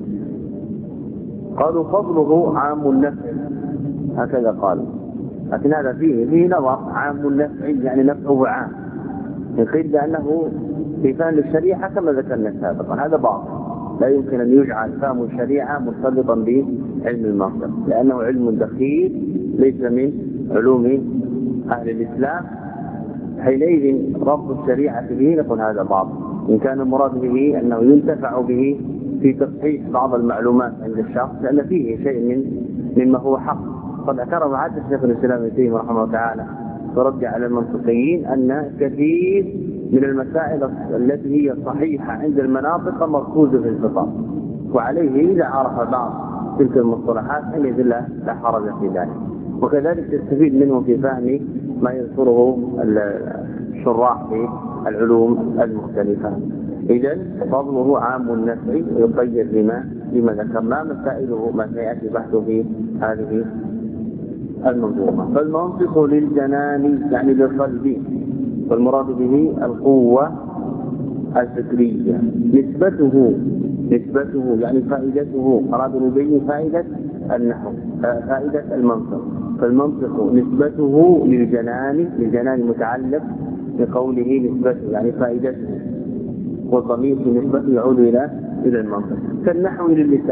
A: قالوا فضله عام النفع، هكذا قالوا، لكن هذا فيه نظر. عام النفع يعني نفعه عام، يقيد بأنه في فهم الشريعة كما ذكرنا سابقا، هذا باطل. لا يمكن أن يجعل فهم الشريعة مرتبطا بعلم المنطق، لأنه علم دخيل ليس من علوم أهل الإسلام. حينئذ رفض الشريعة به نقول هذا باطل، إن كان المراد به أنه ينتفع به في تصحيح بعض المعلومات عند الشخص، لأن فيه شيء مما هو حق. قد اعترف حتى الشيخ الإسلام ابن تيمية رحمه الله تعالى ورد على المنطقيين أن كثير من المسائل التي هي صحيحة عند المناطق مركوزة في الفطر، وعليه إذا عرف بعض تلك المصطلحات حينئذ لا حرج في ذلك. وكذلك تستفيد منه في فهم ما يذكره الشراح في العلوم المختلفة. إذن فضله عام النفع ويقيد بما ذكرنا، مسائله ما سيأتي بحثه في هذه المنظومة. فالمنطق للجنان يعني للقلب، والمراد به القوة الفكرية. نسبته يعني فائدته، أراد أن يبين فائدة النحو، فائدة المنطق. فالمنطق نسبته للجنان متعلق بقوله نسبته يعني فائدته، والضمير في نسبته يعود إلى المنطق. كالنحو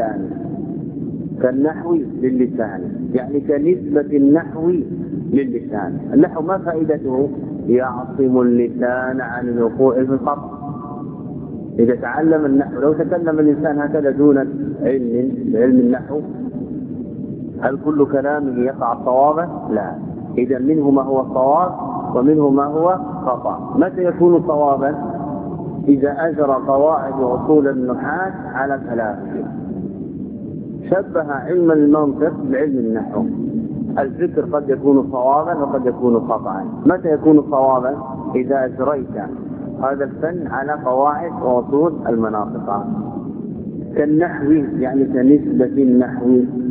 A: للسان يعني كنسبة النحو للسان. النحو ما فائدته؟ يعصم اللسان عن الوقوع في الخطأ. إذا تعلم النحو، لو تكلم الإنسان هكذا دون علم النحو، هل كل كلامه يقع صوابا؟ لا. إذا منه ما هو صواب ومنه ما هو خطأ. متى يكون صوابا؟ إذا أجرى قواعد وأصول النحاة على كلامه. شبه علم المنطق بعلم النحو. الفكر قد يكون صوابا وقد يكون خطأ. متى يكون صوابا؟ إذا أجريت هذا الفن على قواعد وأصول المناطق. كالنحو يعني كنسبة النحو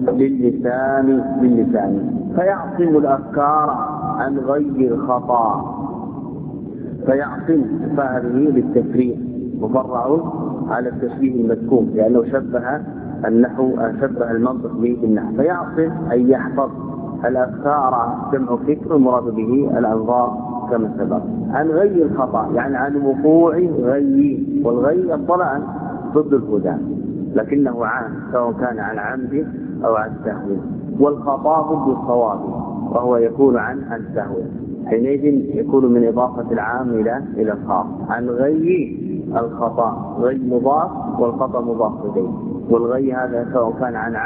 A: للسان فيعصم الأفكار عن غير الخطأ. فيعصم فهذه للتفريع مفرع على التشبيه المذكور، لأنه شبه المنطق بالنحو. فيعصم أي يحفظ الأفكار، جمع فكر المراد به الأنظار كما سبق، عن غير الخطأ يعني عن وقوع غي، والغي الضلال ضد الهدى، لكنه عام سواء كان عن عمد أو عن سهو. والخطأ ضد الصواب، وهو يكون عن السهو. حينئذ يكون من إضافة العام إلى الخاص، عن غي الخطأ، غي مضاف والخطأ مضاف إليه، والغي هذا سواء كان عن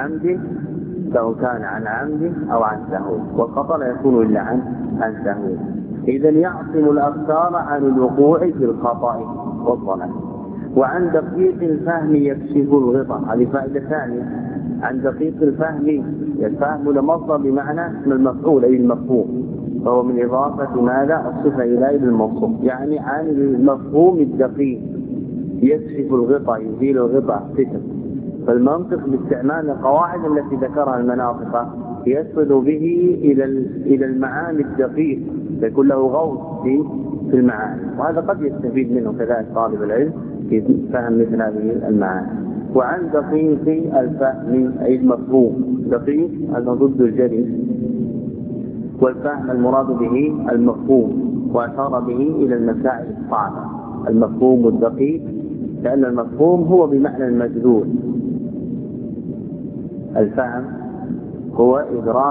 A: عمد أو عن سهو، والخطأ لا يكون إلا عن سهو. إذن يعصم الأفكار عن الوقوع في الخطأ والضلال. وعن دقيق الفهم يكشف الغطاء، هذه فائدة ثانية. عن دقيق الفهم، الفهم لمصدر بمعنى اسم المفعول أي المفهوم، فهو من إضافة ماذا الصفة إلى الموصوف، يعني عن المفهوم الدقيق يكشف الغطاء، يزيل الغطاء ستر. فالمنطق باستعمال القواعد التي ذكرها المناطق يصل به إلى المعاني الدقيق، يكون له غوص في المعاني، وهذا قد يستفيد منه كذلك طالب العلم في فهم مثل هذه المعاني. وعن دقيق الفهم أي المفهوم، دقيق هذا ضد الجلي، والفهم المراد به المفهوم، وأشار به إلى المسائل الصعبة. المفهوم الدقيق لأن المفهوم هو بمعنى المجذور، الفهم هو إدراك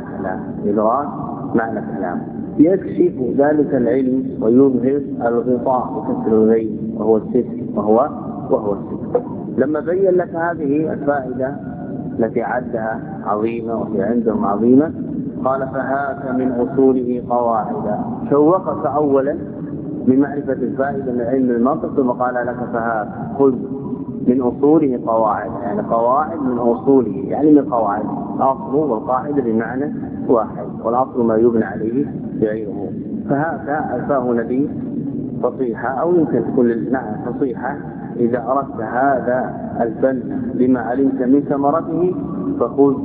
A: معنى كلام، يكشف ذلك العلم ويظهر الغطاء بكسر الغين وهو الستر. لما بين لك هذه الفائدة التي عدها عظيمة وهي عندهم عظيمة، قال فهاك من أصوله قواعد. شوقك أولا بمعرفة الفائدة من علم المنطق، ثم قال لك فهاك خذ من أصوله قواعد، يعني قواعد من أصوله، يعني من قواعد. أصل والقاعدة بمعنى واحد، والأصل ما يبنى عليه غيره. فهاك الفاه نبي فصيحة، أو يمكن تقول نعم فصيحة إذا أردت هذا الفن لما علمت من ثمرته، فخذ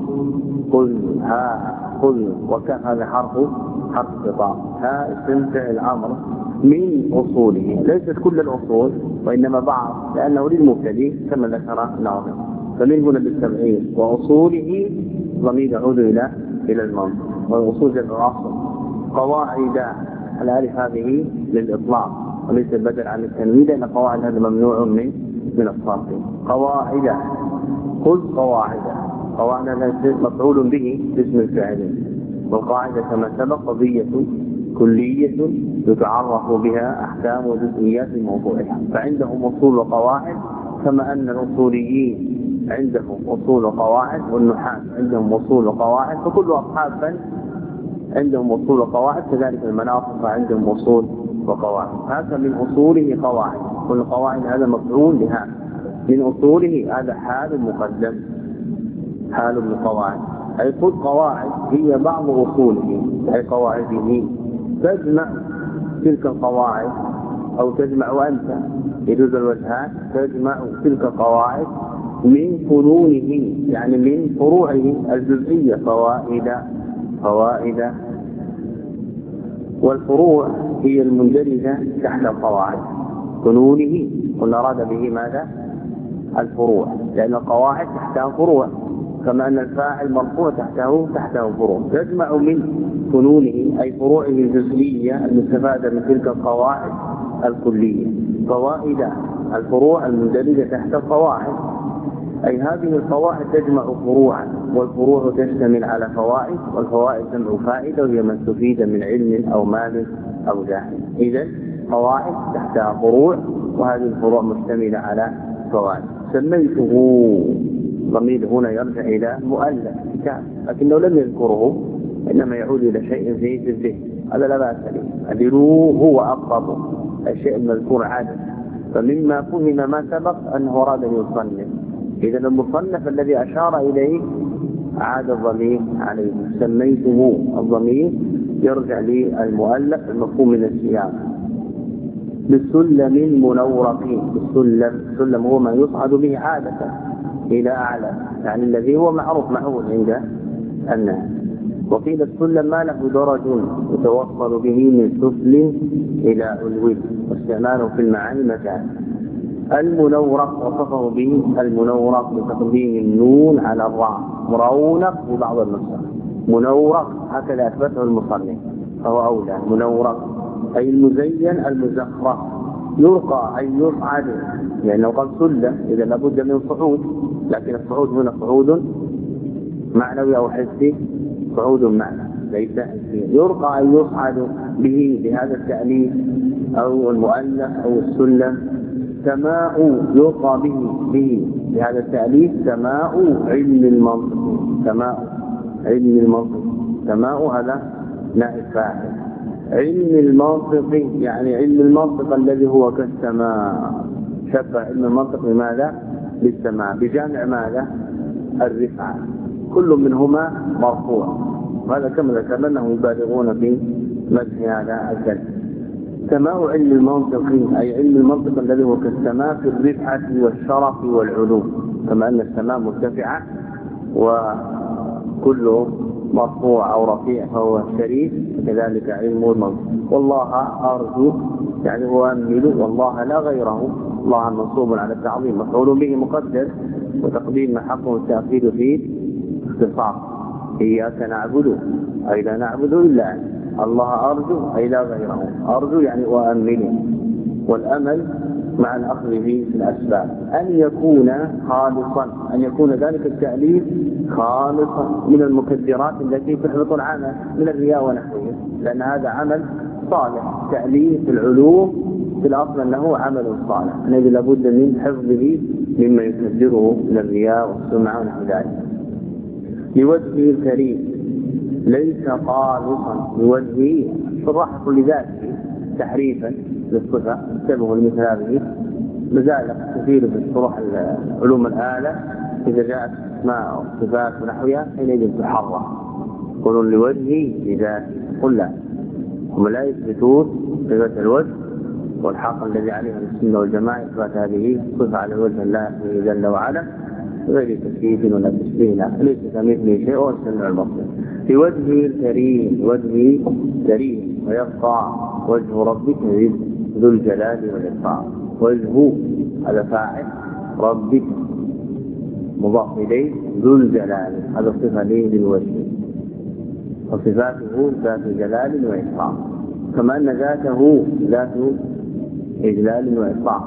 A: وكان هذا حرف خطاب. ها اسم فعل أمر من أصوله، ليست كل الأصول وإنما بعض، لأنه للمبتدئ كما ذكر الناظم. فمن هنا بالتبعيد، وأصوله ضمير يعود إلى المنطق، والأصول جمع الأصل. قواعد الألف هذه للإطلاق وليس بدل عن التنوين، لأن قواعد هذا ممنوع من الصرف. قواعد خذ قواعد مفعول به باسم الفاعل، والقاعدة كما سبق قضية كلية يتعرف بها أحكام وجزئيات موضوعها. فعندهم أصول وقواعد، كما أن الأصوليين عندهم أصول وقواعد، والنحاة عندهم أصول وقواعد، فكل أصحاب فن عندهم أصول وقواعد، كذلك المناطق عندهم أصول وقواعد. هذا من أصوله قواعد، كل قواعد هذا مفعول لها، من أصوله هذا حال مقدم، حال من قواعد، أي كل قواعد هي بعض أصوله، أي قواعده تجمع تلك القواعد، أو تجمع أنت يجوز الوجهات، تجمع تلك القواعد من فنونه، يعني من فروعه الجزئية فوائد، والفروع هي المندرجة تحت القواعد. فنونه قلنا أراد به ماذا؟ الفروع، لأن القواعد تحتها فروع، كما أن الفاعل مرفوع تحته فروع. تجمع من فنونه أي فروعه الجزئية المستفادة من تلك القواعد الكلية. فوائد الفروع المندرجة تحت القواعد، أي هذه القواعد تجمع فروعا، والفروع تشتمل على فوائد، والفوائد جمع فائدة وهي ما استفيد من علم أو مال أو جاه. إذن قواعد تحتها فروع، وهذه الفروع مشتملة على فوائد. سميته ضمير هنا يرجع إلى مؤلف كتاب، لكنه لم يذكره، إنما يعود إلى شيء في الذهن، هذا لا بأس به. أدروه هو أقرب الشيء المذكور عادة. فمما فهم ما سبق أنه أراد أن يصنف، إذا المصنف الذي أشار إليه عاد الضمير عليه. سميته الضمير يرجع للمؤلف المفهوم من السياق. بالسلم منورقين، السلم هو ما يصعد به عادة إلى أعلى، يعني الذي هو معروف معه عند الناس. وقيل السلم ما له درج يتوصل به من سفل إلى علو، واستعماله في المعاني مجال. المنورق وصفه به المنورق بتقديم النون على الراء، مرونق في بعض النسخ، منورق هكذا أثبته المصنف فهو أولى. منورق أي المزين المزخرف، يرقى أي يصعد، لأنه قد سلم إذا لابد من صعود، لكن الصعود هنا صعود معنوي أو حسي، صعود معنى. ليس ألفيا. يرقى أن يصعد به بهذا التأليف أو المؤلف أو السلم سماء، يرقى به بهذا التأليف سماء علم المنطق، سماء علم المنطق، سماء هذا نائب فاعل. علم المنطق يعني علم المنطق الذي هو كالسماء، شبه علم المنطق بماذا؟ بالسماء، بجامع ماذا؟ الرفعة، كل منهما مرفوع، وهذا كما ذكرنا أنهم يبالغون في مدح هذا الكلام. سماء علم المنطق أي علم المنطق الذي هو كالسماء في الرفعة والشرف والعلو، كما أن السماء مرتفعة وكل مرفوع أو رفيع فهو شريف، كذلك علم المنطق. والله أرجو يعني هو أمل، والله لا غيره، الله منصوب على التعظيم مفعول به مقدر، وتقديم حقه التأكيد فيه اختصاص، إياك نعبد أي لا نعبد إلا أنت، الله أرجو أي لا غيره، أرجو يعني وأمل، والأمل مع الأخذ في الأسباب. أن يكون خالصا، أن يكون ذلك التأليف خالصا من المكدرات التي تحبط العمل من الرياء ونحوه، لأن هذا عمل صالح، تأليف العلوم في الأصل أنه عمل صالح، الذي لابد من حفظه مما يكدره من الرياء والسمعة ونحو ذلك. لوجهه الكريم ليس خالصا، لوجهه صراحة لذاته تحريفا للصفة سبه مثل هذه مزالق كثير في الشروح علوم الآلة إذا جاءت اسماء أو صفات ونحوها حينئذ تحرف، يقولون لوجهه لذاته، قل لا، هم لا يثبتون صفة الوجه والحق الذي عليه السنة والجماعة إثبات هذه صفة على وجه الله جل وعلا غير تكييف ولا تشبيه له، ليس كمثله شيء وهو السميع البصير. في وجهه الكريم، وجهه كريم، ويبقى وجه ربك ذو الجلال والإكرام. وجهه هذا فاعل، ربك مضاف إليه، ذو الجلال هذا صفة للوجه، وصفاته ذات جلال وإكرام، كما أن ذاته ذات إجلال وإكرام،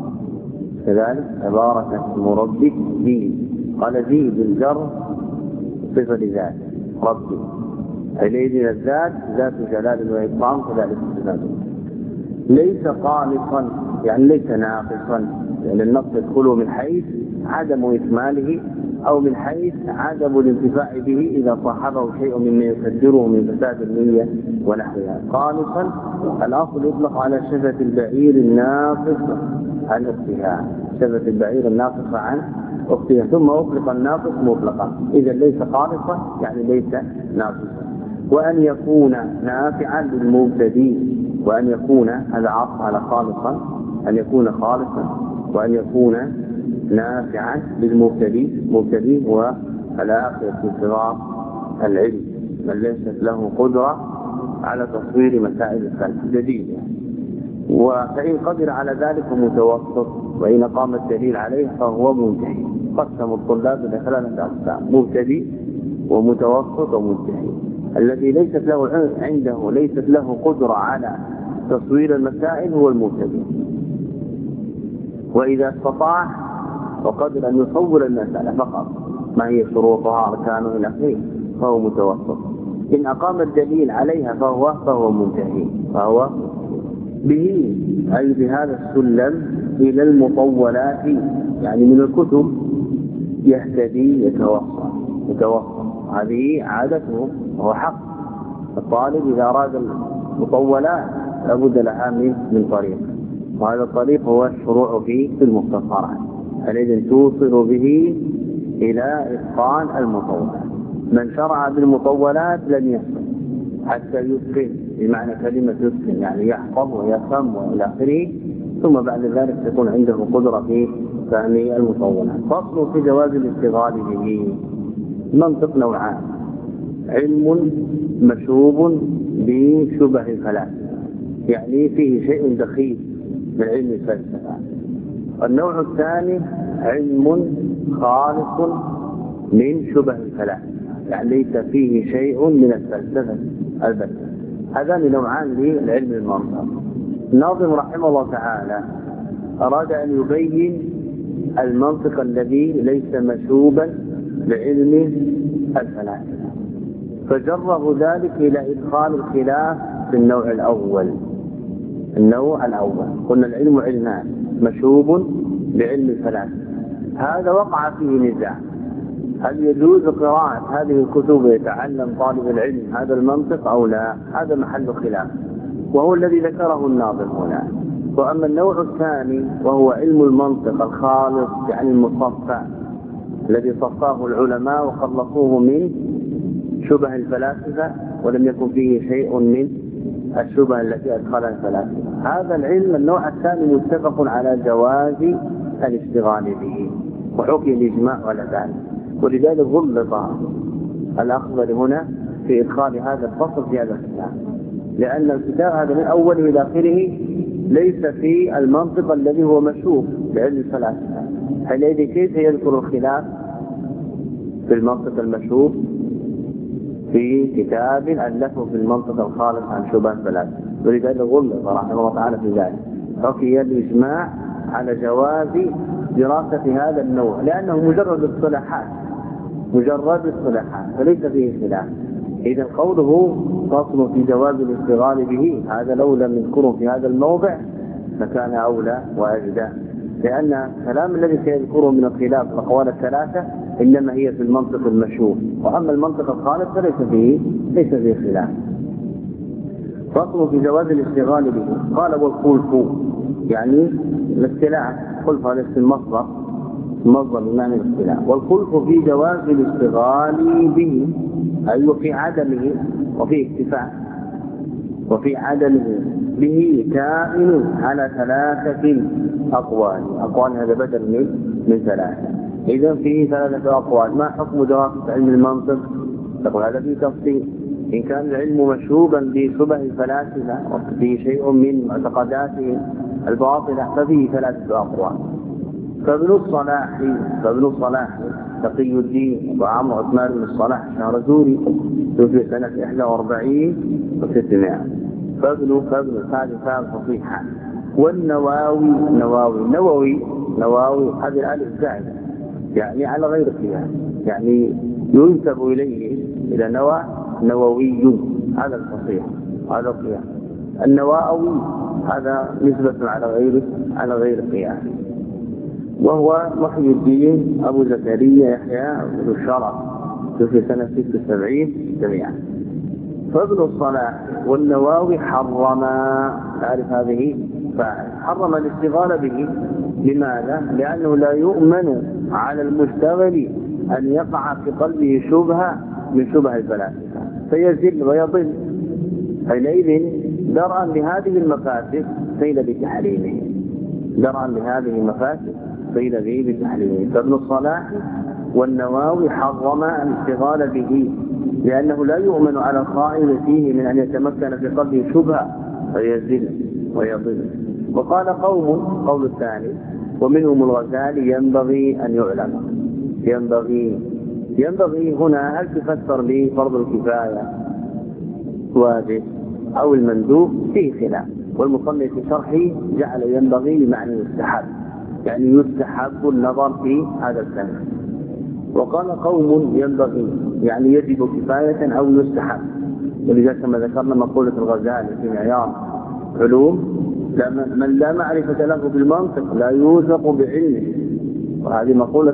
A: كذلك تبارك اسم ربك ذي، قال ذي بالجر صفة لذات ربي، إليه الذات ذات جلال وإكرام كذلك صفاته. ليس خالصا يعني ليس ناقصا، لأن النص يدخل من حيث عدم إكماله أو من حيث عدم الانتفاع به إذا صاحبه شيء مما يقدره من فساد النية ونحوها. خالصا الأصل يطلق على شفة البعير الناقص عن اختها، شفة البعير الناقص عن اختها، ثم أطلق الناقص مطلقا، إذا ليس خالصا يعني ليس ناقصا. وأن يكون نافعا للمبتدئ، وأن يكون هذا عطف على خالصا، أن يكون خالصا وأن يكون نافعا للمبتدئ والآخر في صغار العلم من ليست له قدرة على تصوير مسائل الفلك جديد يعني. وفإن قدر على ذلك متوسط، وإن قام الدليل عليه فهو منتهي. قسم الطلاب إلى ثلاثة أقسام: مبتدئ ومتوسط ومنتهي. الذي ليست له عنده ليست له قدرة على تصوير المسائل هو المبتدئ، وإذا استطاع وقدر أن يصور المسألة فقط ما هي شروطها أركانها إلى آخره فهو متوسط. إن أقام الدليل عليها فهو منتهي، فهو به أي بهذا السلم إلى المطولات يعني من الكتب يهتدي يتوصل. هذه عادته وهو حق. الطالب إذا أراد المطولات لابد لها من طريق، وهذا الطريق هو الشروع في المختصرات الذي توصل به إلى إتقان المطولات. من شرع بالمطولات لن يصل حتى يتقن، بمعنى كلمة يتقن يعني يحفظ ويفهم وإلى آخره، ثم بعد ذلك تكون عنده قدرة في فهم المطولات. فصل في جواز الاشتغال به. منطق نوعان: علم مشوب بشبه الفلاسفة يعني فيه شيء دخيل من علم الفلسفة. النوع الثاني علم خالص من شبه الفلاسفة يعني ليس فيه شيء من الفلسفة البتة. هذان نوعان للعلم المنطق. الناظم رحمه الله تعالى أراد أن يبين المنطق الذي ليس مشوبا بعلم الفلاسفة، فجره ذلك إلى إدخال الخلاف في النوع الأول. قلنا العلم علمان، مشوب بعلم الفلاسفة. هذا وقع فيه نزاع، هل يجوز قراءة هذه الكتب ويتعلم طالب العلم هذا المنطق أو لا؟ هذا محل خلاف، وهو الذي ذكره الناظم هنا. وأما النوع الثاني وهو علم المنطق الخالص، يعني المصفى الذي صفاه العلماء وخلصوه من شبه الفلاسفة ولم يكن فيه شيء من الشبه التي أدخلها الفلاسفة، هذا العلم النوع الثاني متفق على جواز الاشتغال به، وحكي الإجماع على ذلك. ولذلك غلط الأخضر هنا في إدخال هذا الفصل في هذا الكتاب، لأن الكتاب هذا من أوله إلى آخره ليس في المنطق الذي هو مشهور بعلم الفلاسفة. حينئذ كيف يذكر الخلاف في المنطق المشهور في كتاب ألفه في المنطق الخالص عن شبه الفلاسفة؟ ولذلك غلط رحمه الله تعالى في ذلك، حكي الإجماع على جواز دراسة هذا النوع، لأنه مجرد اصطلاحات فليس فيه خلاف. إذا قوله فصل في جواز الاشتغال به، هذا لو لم يذكره في هذا الموضع لكان أولى وأجدى، لأن الكلام الذي سيذكره من الخلاف الأقوال الثلاثة إنما هي في المنطق المشهور، وأما المنطق الخالص فليس فيه خلاف. فصل في جواز الاشتغال به. قال والخلف، يعني الاستلاء، خلف هذا المصدر بمعنى الاستلاء. والخلف في جواز الاشتغال به أي في عدمه وفي اكتفاء وفي عدمه به كائن على 3 أقوال هذا بدل من 3. إذا فيه 3 أقوال. ما حكم دراسة علم المنطق؟ تقول هذا فيه تفصيل. إن كان العلم مشوبا بشبه الفلاسفة وفيه شيء من معتقداتهم الباطلة ففيه 3 أقوال. فابن الصلاح تقي الدين أبو عمرو عثمان بن الصلاح الشهرزوري توفي سنة 41 و600. فابن هذه فصيحة. والنووي هذه الألف زائدة، يعني على غير قياس، يعني ينسب إليه إلى نووي، هذا الفصيح، هذا القياس. النواوي هذا نسبة على غير قياس. وهو محي الدين أبو زكريا يحيى بن الشرف في سنة 76 جميعا. فابن الصلاح والنواوي حرما، تعرف هذه فاعل، حرم الاشتغال به. لماذا؟ لأنه لا يؤمن على المشتغل أن يقع في قلبه شبهة من شبه الفلاسفة فيزل ويضل. حينئذ درءا لهذه المفاسد قيل بتحريمه، فابن الصلاح والنواوي حرم الاشتغال به لأنه لا يؤمن على القائل فيه من أن يتمكن في قلبه شبهة فيزل ويضل. وقال قول الثاني ومنهم الغزالي ينبغي أن يعلم. ينبغي هنا هل تفسر به فرض الكفاية واجب أو المندوب؟ فيه خلاف، والمصنف في شرحه جعل ينبغي بمعنى يستحب، يعني يستحب النظر في هذا الكلام. وقال قوم ينبغي يعني يجب كفاية أو يستحب. ولذلك كما ذكرنا مقولة الغزالي في معيار علوم من لا معرفة له بالمنطق لا يوثق بعلمه، وهذه مقولة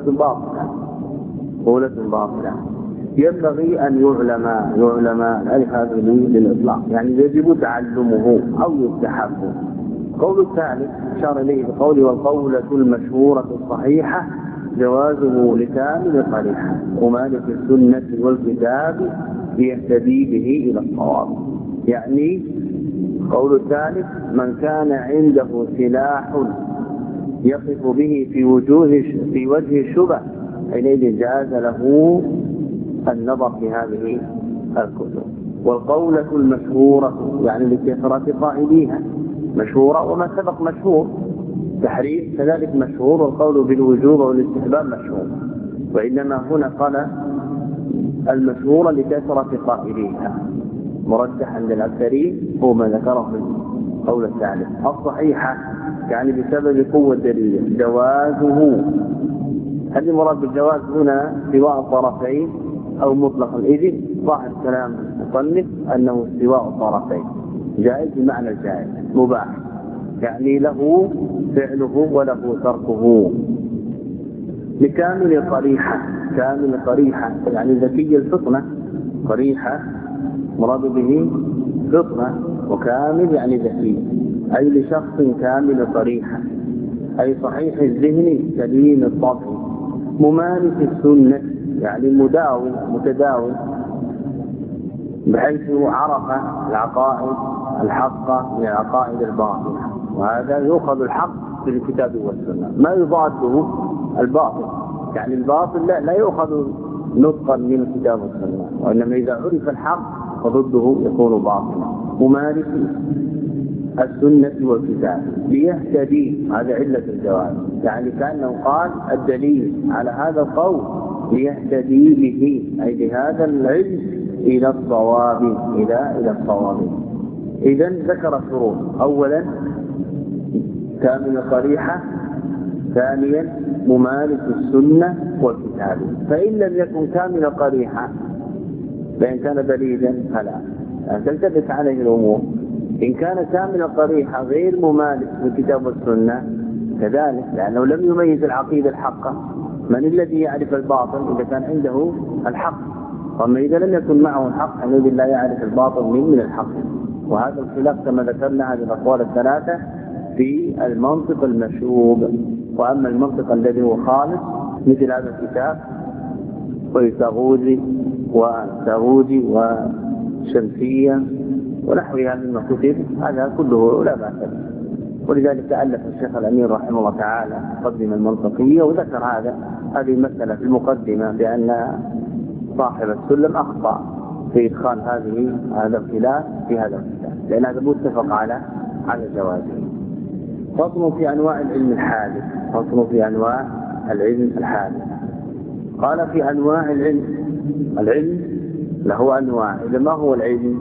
A: باطلة. ينبغي أن يعلم ألف هذه للإطلاق، يعني يجب تعلمه أو يستحب. قول الثالث أشار إليه بقوله والقولة المشهورة الصحيحة جوازه لكامل صريحة ومالك السنة والكتاب يهتدي به إلى الصواب. يعني قول الثالث من كان عنده سلاح يقف به في وجه الشبه حينئذ جاز له النظر في هذه الكتب. والقولة المشهورة يعني لكثرة قائليها مشهورة، وما سبق مشهور تحريم كذلك مشهور، والقول بالوجوب والاستحباب مشهور، وإنما هنا قال المشهورة لكثرة قائليها مرجح عند الأكثرين هو ما ذكره في القول الثالث. الصحيحة يعني بسبب قوة دليل. جوازه هل المراد بالجواز هنا سواء الطرفين أو مطلقا؟ إذن
B: ظاهر كلام المصنف أنه استواء الطرفين جائز بمعنى الجائز مباح، يعني له فعله وله تركه. لكامل قريحة، كامل قريحة يعني ذكي الفطنة، قريحة مراد به فطنة، وكامل يعني ذكي، أي لشخص كامل قريحة، أي صحيح الذهن سليم الطبع، ممارس السنة يعني متداول بحيث عرف العقائد الحقة من العقائد الباطلة، وهذا يؤخذ الحق في الكتاب والسنة، ما يضاده الباطل، يعني الباطل لا يؤخذ نطقا من الكتاب والسنة، وإنما إذا عرف الحق فضده يكون باطلا. ممارس السنة والكتاب ليهتدي، هذا علة الجواز، يعني كأنه قال الدليل على هذا القول ليهتدي به، أي بهذا العلم إلى الصواب، إلى الصواب. إذن ذكر شروط: أولا كامل قريحة، ثانيا ممارس السنة والكتاب. فإن لم يكن كامل قريحة فإن كان بليدا فلا، تلتبس عليه الأمور. إن كان كامل قريحة غير ممارس بالكتاب والسنة كذلك، لأنه لم يميز العقيدة الحقة. من الذي يعرف الباطل إذا كان عنده الحق؟ وما إذا لم يكن معه الحق الذي لا يعرف الباطل من الحق. وهذا الخلاف كما ذكرنا هذه الأقوال الثلاثة في المنطق المشوب. وأما المنطق الذي هو خالص مثل هذا الكتاب وتاغوزي وشمسية ونحوها من الكتب، هذا كله لا بأس به. ولذلك ألف الشيخ الأمير رحمه الله تعالى مقدمة المنطقية، وذكر هذه المسألة في المقدمة بأن صاحب السلم أخطأ في إدخال هذا الخلاف في هذا الكتاب، لأن هذا متفق على جوازه. فصل في أنواع العلم الحادث. فصل في أنواع العلم الحادث. قال في أنواع العلم له أنواع. إذا ما هو العلم؟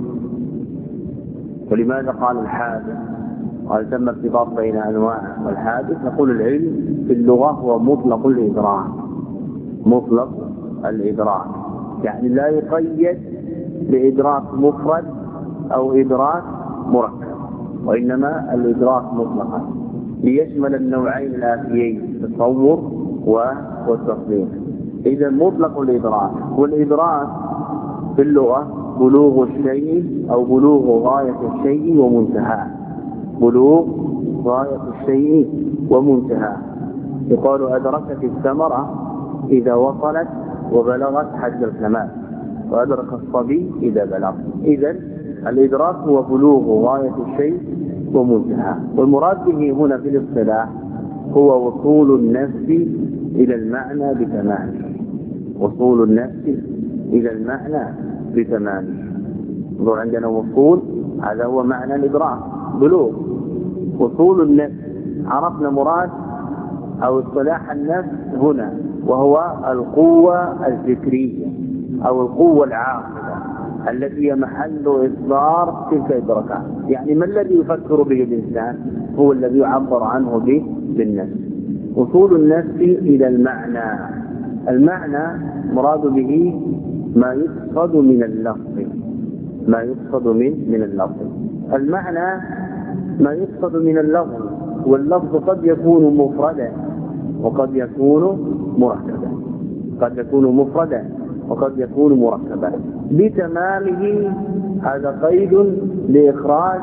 B: ولماذا قال الحادث؟ قال ثم ارتباط بين أنواع والحادث. نقول العلم في اللغة هو مطلق الإدراك، مطلق الإدراك، يعني لا يقيد بإدراك مفرد أو إدراك مركب، وإنما الإدراك مطلقا ليشمل النوعين الآتيين التصور والتصديق. إذا مطلق الإدراك، والإدراك في اللغة بلوغ الشيء أو بلوغ غاية الشيء ومنتهى، بلوغ غاية الشيء ومنتهى. يقال أدركت الثمرة إذا وصلت وبلغت حد الكمال، وأدرك الصبي إذا بلغ. إذن الإدراك هو بلوغ غاية الشيء ومنتهى. والمراد به هنا في الاصطلاح هو وصول النفس إلى المعنى بتمامه، وصول النفس إلى المعنى بتمامه. نقول عندنا وصول، هذا هو معنى الإدراك، بلوغ وصول النفس. عرفنا مراد أو اصطلاح النفس هنا، وهو القوة الفكرية أو القوة العاقلة التي هي محل إصدار تلك الإدراكات. يعني ما الذي يفكر به الإنسان؟ هو الذي يعبر عنه بالنفس. وصول النفس إلى المعنى. المعنى مراد به ما يقصد من اللفظ، ما يقصد من اللفظ. المعنى ما يقصد من اللفظ، واللفظ قد يكون مفردا وقد يكون مركبا، قد يكون مفردا وقد يكون مركبا بتمامه. هذا قيد لإخراج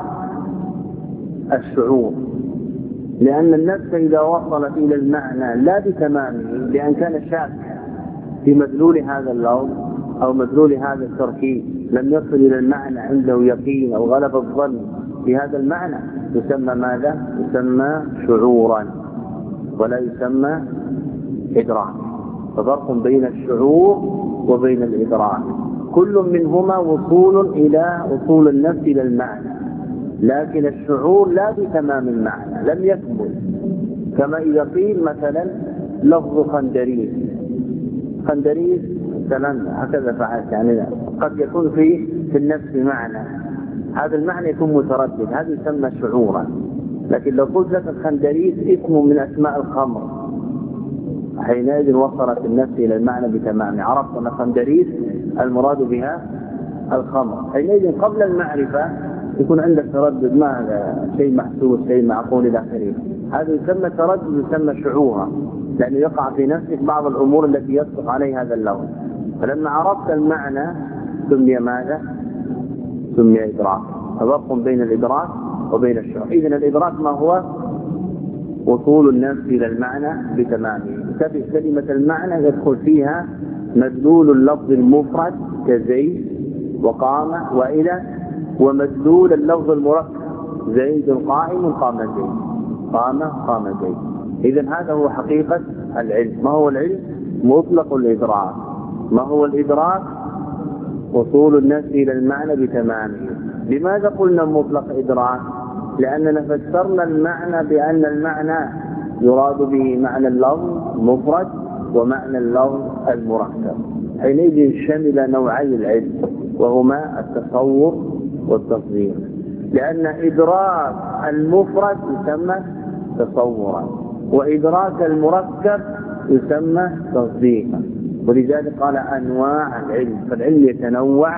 B: الشعور، لأن النفس إذا وصلت إلى المعنى لا بتمامه، لأن كان شاكا في مدلول هذا اللفظ أو مدلول هذا التركيب، لم يصل إلى المعنى عنده يقين أو غلب الظن بهذا المعنى، يسمى ماذا؟ يسمى شعورا ولا يسمى إدراك. ففرق بين الشعور وبين الإدراك، كل منهما وصول النفس إلى المعنى، لكن الشعور لا بتمام المعنى، لم يكمل. كما إذا قيل مثلا لفظ خندريس مثلا هكذا فعلت، يعني قد يكون في النفس معنى، هذا المعنى يكون متردد، هذا يسمى شعورا. لكن لو قلت لك الخندريس اسم من أسماء الخمر، حينئذ وصلت النفس إلى المعنى بتمام، عرفت أن الخندريس المراد بها الخمر. حينئذ قبل المعرفة يكون عندك تردد، ما هذا شيء محسوس شيء معقول إلى آخره، هذا يسمى تردد، يسمى شعورا، لأنه يقع في نفسك بعض الأمور التي يصدق عليها هذا اللفظ. فلما عرفت المعنى سمي ماذا؟ سمي إدراك. فرق بين الإدراك وبين الشعور. إذن الإدراك ما هو؟ وصول النفس إلى المعنى بتمامه. كلمة المعنى يدخل فيها مدلول اللفظ المفرد كزيد وقام وإلى، ومدلول اللفظ المركب زيد قائم قام زيد، قام زيد. إذن هذا هو حقيقة العلم. ما هو العلم؟ مطلق الإدراك. ما هو الإدراك؟ وصول النفس إلى المعنى بتمامه. لماذا قلنا مطلق إدراك؟ لأننا فسرنا المعنى بأن المعنى يراد به معنى اللفظ مفرد ومعنى اللفظ المركب. حينئذ شمل نوعي العلم وهما التصور والتصديق، لأن إدراك المفرد يسمى تصورا وإدراك المركب يسمى تصديقا. ولذلك قال أنواع العلم. فالعلم يتنوع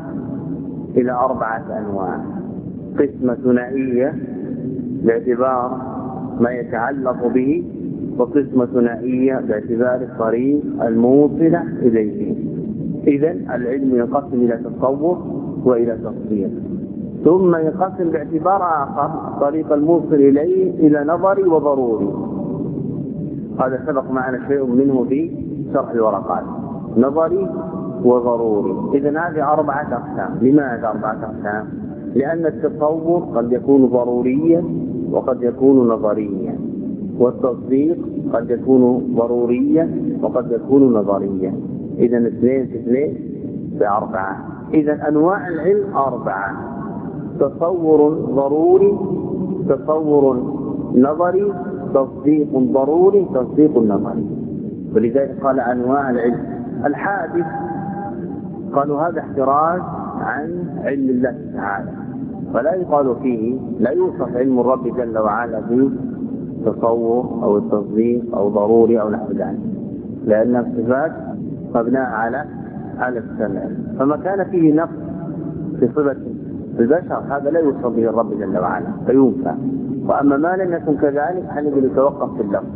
B: إلى 4 أنواع: قسمة ثنائية باعتبار ما يتعلق به، وقسمة ثنائية باعتبار الطريق الموصلة إليه. إذن العلم ينقسم إلى تصور وإلى تصديق، ثم ينقسم باعتبار آخر الطريق الموصل إليه إلى نظري وضروري. هذا سبق معنا شيء منه في شرح الورقات، نظري وضروري. إذن هذه 4 أقسام. لماذا 4 أقسام؟ لأن التصور قد يكون ضروريا وقد يكون نظريا، والتصديق قد يكون ضروريا وقد يكون نظريا. إذن 2 في 2 ب4. إذن أنواع العلم 4: تصور ضروري، تصور نظري، تصديق ضروري، تصديق نظري. ولذلك قال أنواع العلم. الحادث قالوا هذا احتراز عن علم الله تعالى، فلا يقال فيه، لا يوصف علم الرب جل وعلا بالتصور أو التصديق أو ضروري أو نحو ذلك، لأن الصفات مبناء على السمع. فما كان فيه نقص في صفة البشر هذا لا يوصف به الرب جل وعلا فينفع. وأما ما لم يكن كذلك حينئذ يتوقف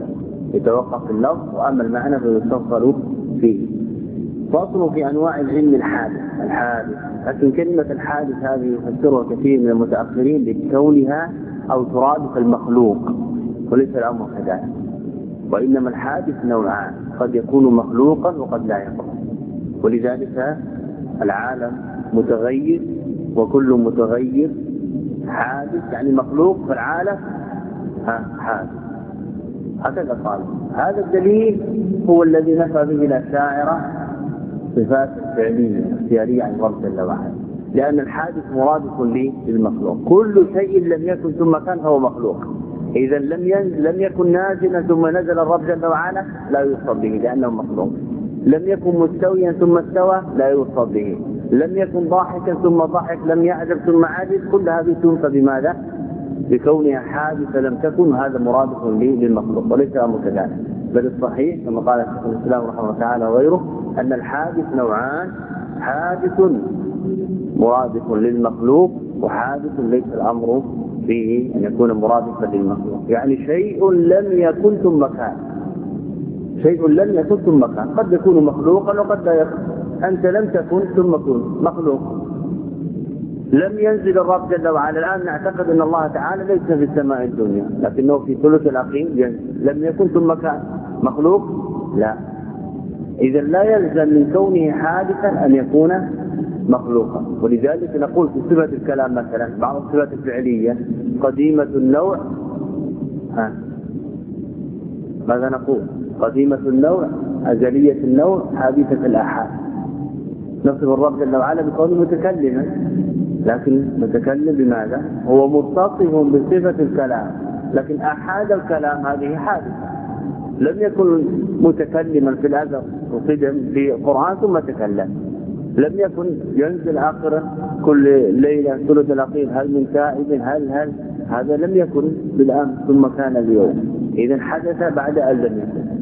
B: في اللفظ، وأما المعنى فيستفصل فيه. فصل في أنواع العلم الحادث. لكن كلمة الحادث هذه يفسرها كثير من المتأخرين بكونها أو ترادف المخلوق، وليس الأمر كذلك. وإنما الحادث نوعان: قد يكون مخلوقا وقد لا يكون. ولذلك العالم متغير وكل متغير حادث، يعني مخلوق في العالم حادث. هكذا قال. هذا الدليل هو الذي نفى به الأشاعرة صفات فعلية اختيارية عن الله جل وعلا، لأن الحادث مرادف للمخلوق. كل شيء لم يكن ثم كان هو مخلوق. إذا لم يكن نازلا ثم نزل الرب جل وعلا لا يوصف به لأنه مخلوق. لم يكن مستويا ثم استوى لا يوصف به. لم يكن ضاحكا ثم ضحك، لم يعجب ثم عجب. كل هذه تنفى بماذا؟ بكونها حادثة لم تكن. هذا مرادف للمخلوق وليس أمر كذلك. بل الصحيح كما قال شيخ الإسلام رحمه الله تعالى وغيره أن الحادث نوعان: حادث مرادف للمخلوق، وحادث ليس الأمر فيه أن يكون مرادفا للمخلوق. يعني شيء لم يكن ثم كان، شيء لم يكن ثم كان. قد يكون مخلوقا وقد لا يكون. أنت لم تكن ثم كن مخلوق. لم ينزل الرب جل وعلا. الآن نعتقد أن الله تعالى ليس في السماء الدنيا، لكنه في ثلث الأخير ينزل. لم يكن ثم كان. مخلوق؟ لا. إذا لا يلزم من كونه حادثا أن يكون مخلوقا. ولذلك نقول في صفة الكلام مثلا بعض الصفات الفعلية: قديمة النوع. ماذا نقول؟ قديمة النوع، أزلية النوع، حادثة الآحاد. نصف الرب جل وعلا بكونه متكلما، لكن متكلم بماذا؟ هو متصف بصفة الكلام، لكن أحاد الكلام هذه حادثة. لم يكن متكلما في الأزل وقدم في القرآن ثم تكلم. لم يكن ينزل آخر كل ليلة ثلث الأخير هل من تائب هل هذا لم يكن بالأمس ثم كان اليوم. إذن حدث بعد أن لم يكن.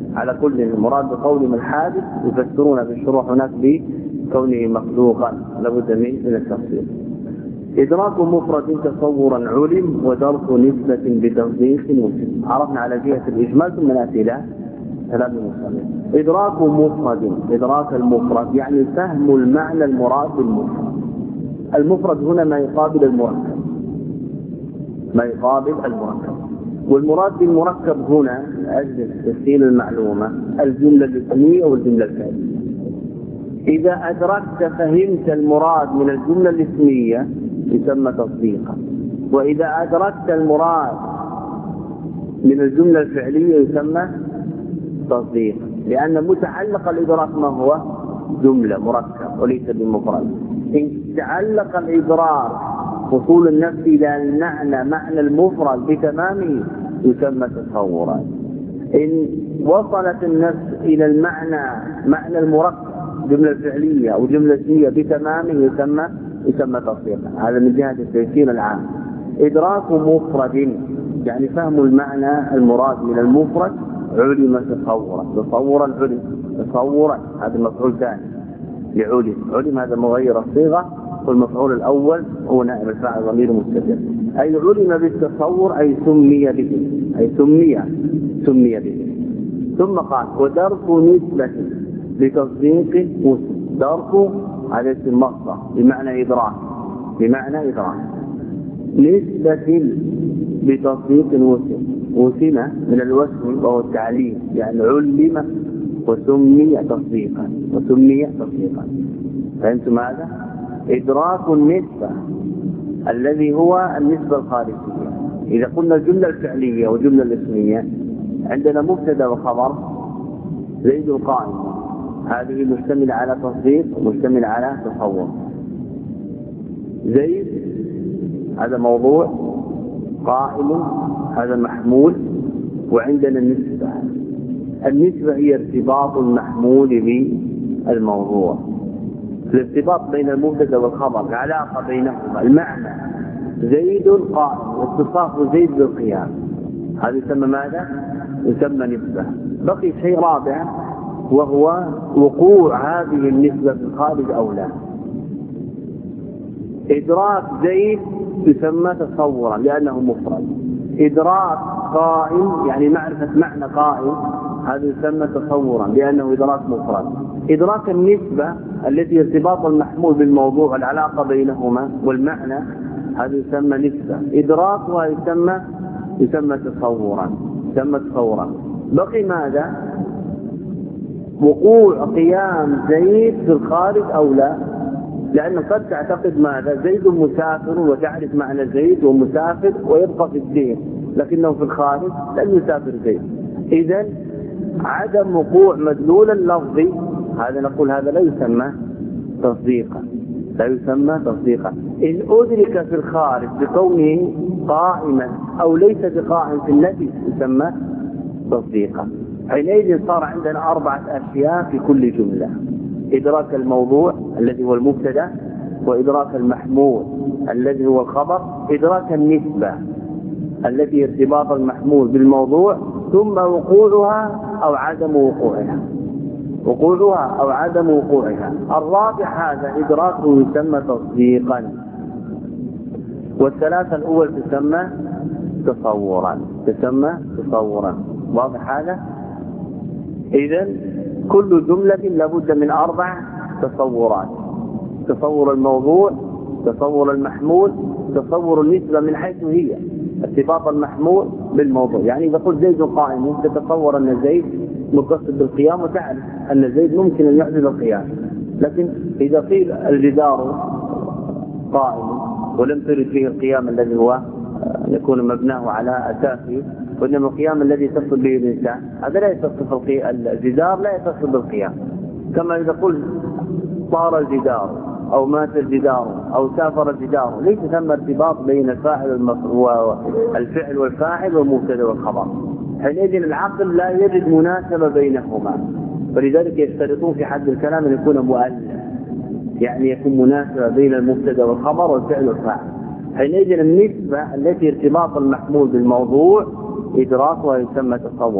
B: على كل المراد بقولهم الحادث يفسرون بالشروح هناك بكونه مخلوقا، لابد من التفسير. إدراك مفرد تصورا علم ودرك نسبة بتصديق وسلم. عرفنا على جهة الإجمال ثم نأتي إلى كلام المصنف. إدراك مفرد، إدراك المفرد يعني فهم المعنى المراد بالمفرد. المفرد هنا ما يقابل المركب، ما يقابل المركب، والمراد بالمركب هنا أجل تسهيل المعلومة الجملة الاسمية والجملة الفعلية. إذا أدركت فهمت المراد من الجملة الاسمية يسمى تصديقا، وإذا أدركت المراد من الجملة الفعلية يسمى تصديقا، لأن متعلق الإدراك ما هو؟ جملة مركب وليس بالمفرد. إن تعلق الإدراك وصول النفس إلى المعنى معنى المفرد بتمامه يسمى تصورا. إن وصلت النفس إلى المعنى معنى المركب جملة فعلية أو جملة اسمية بتمامه يسمى تصديقا. هذا من جهة التفسير العام. إدراك مفرد يعني فهم المعنى المراد من المفرد علم تصورا، تصورا علم، تصورا هذا المفعول ثاني لعلم، علم هذا مغير الصيغة، والمفعول الأول هو نائب الفاعل ضمير مستتر، أي علم بالتصور أي سمي به، أي سمي به. ثم قال ودرك نسبة لتصديق وسم. درك هذا اسم مصدر بمعنى إدراك، نسبة بتصديق وسم. وسم من الوسم وهو التعليم، يعني علم وسمي تصديقا، فهمتم هذا؟ إدراك النسبة الذي هو النسبة الخارجية. إذا قلنا الجملة الفعلية والجملة الاسمية عندنا مبتدا وخبر، زيد قائم، هذه مشتملة على تصديق ومشتملة على تصور. زيد هذا موضوع، قائم هذا محمول، وعندنا النسبة هي ارتباط المحمول بالموضوع، الارتباط بين المبتدا والخبر، العلاقة بينهما، المعنى زيد قائم واتصاف زيد بالقيام، هذا يسمى ماذا؟ يسمى نسبة. بقي شيء رابع وهو وقوع هذه النسبة في الخارج أو لا. إدراك زيد يسمى تصورا لأنه مفرد. إدراك قائم يعني معرفة معنى قائم، هذا يسمى تصورا لأنه إدراك مفرد. إدراك النسبة التي ارتباط المحمول بالموضوع العلاقة بينهما والمعنى، هذا يسمى نسبة. إدراكها يسمى تصورا. بقي ماذا؟ وقوع قيام زيد في الخارج أو لا، لأن قد تعتقد ماذا؟ زيد مسافر وتعرف معنى زيد ومسافر ويبقى في الدين، لكنه في الخارج لن يسافر زيد. إذن عدم وقوع مدلول اللفظ هذا نقول هذا لا يسمى تصديقا. إن أدرك في الخارج بكونه قائما أو ليس بقائم في النفي يسمى تصديقا. حينئذ صار عندنا 4 أشياء في كل جملة: إدراك الموضوع الذي هو المبتدا، وإدراك المحمول الذي هو الخبر، إدراك النسبة التي ارتباط المحمول بالموضوع، ثم وقوعها أو عدم وقوعها. الرابع هذا إدراكه يسمى تصديقا، والثلاثة الأول تسمى تصورا. واضح هذا؟ إذن كل جملة لابد من 4 تصورات: تصور الموضوع، تصور المحمول، تصور النسبة من حيث هي ارتباط المحمول بالموضوع. يعني إذا قلت زيد قائم تتصور أن زيد متصل بالقيام وتعرف أن زيد ممكن أن يحدث القيام. لكن إذا قيل الجدار قائم ولم ترد فيه القيام الذي هو يكون مبناه على أساسه، وإنما القيام الذي يتصل به الإنسان، هذا لا يتصل الجدار لا يتصل بالقيام. كما إذا قلت طار الجدار أو مات الجدار أو سافر الجدار، ليس ثم ارتباط بين الفعل والفاعل والمبتدا والخبر. حينئذ العقل لا يجد مناسبة بينهما، فلذلك يشترطون في حد الكلام أن يكون مؤلف، يعني يكون مناسبة بين المبتدا والخبر والفعل والفاعل. حينئذ النسبة التي ارتباط المحمول بالموضوع إدراكها يسمى تصورا.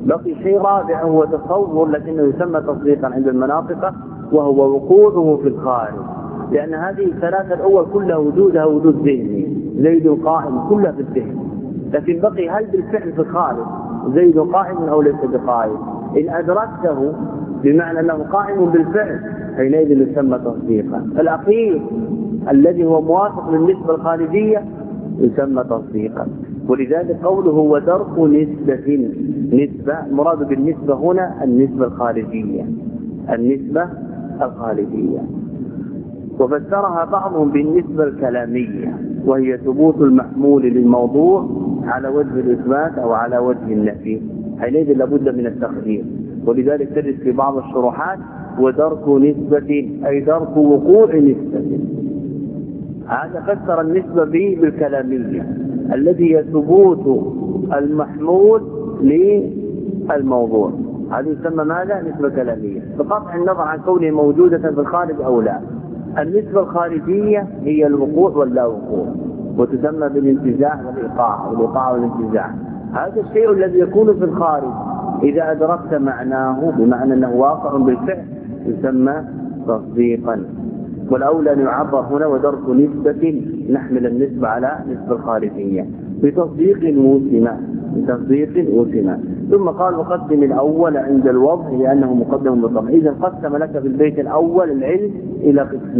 B: بقي شيء رابع هو تصور لكنه يسمى تصديقا عند المناطق، وهو وقوعه في الخارج، لأن هذه الثلاثة الأول كلها وجودها وجود ذهني، زيد قائم كلها في الذهن، لكن بقي هل بالفعل في الخارج زيد قائم أو ليس بقائم؟ إن أدركته بمعنى أنه قائم بالفعل حينئذ يسمى تصديقا. الأخير الذي هو موافق للنسبة الخارجية يسمى تصديقا. ولذلك قوله هو درك نسبة مراد بالنسبة هنا النسبة الخارجية، النسبة الخارجية. وفسرها بعضهم بالنسبة الكلامية، وهي ثبوت المحمول للموضوع على وجه الإثبات أو على وجه النفي، حينئذ لابد من التقدير. ولذلك تجد في بعض الشروحات ودرك نسبة أي درك وقوع نسبة. هذا فسر النسبة به بالكلامية الذي هي ثبوت المحمول للموضوع، هذه يسمى ماذا؟ نسبة كلامية، بقطع النظر عن كونه موجودة في الخارج أو لا. النسبة الخارجية هي الوقوع واللا وقوع، وتسمى بالانتزاع والإيقاع والانتزاع. هذا الشيء الذي يكون في الخارج إذا أدركت معناه بمعنى أنه واقع بالفعل يسمى تصديقا. والأولى أن يعبر هنا ودرك نسبة نحمل النسبة على نسبة الخارجية بتصديق وسمة. ثم قال وقدم الأول عند الوضع لأنه مقدم بالطبع. إذا قسم لك في البيت الأول العلم إلى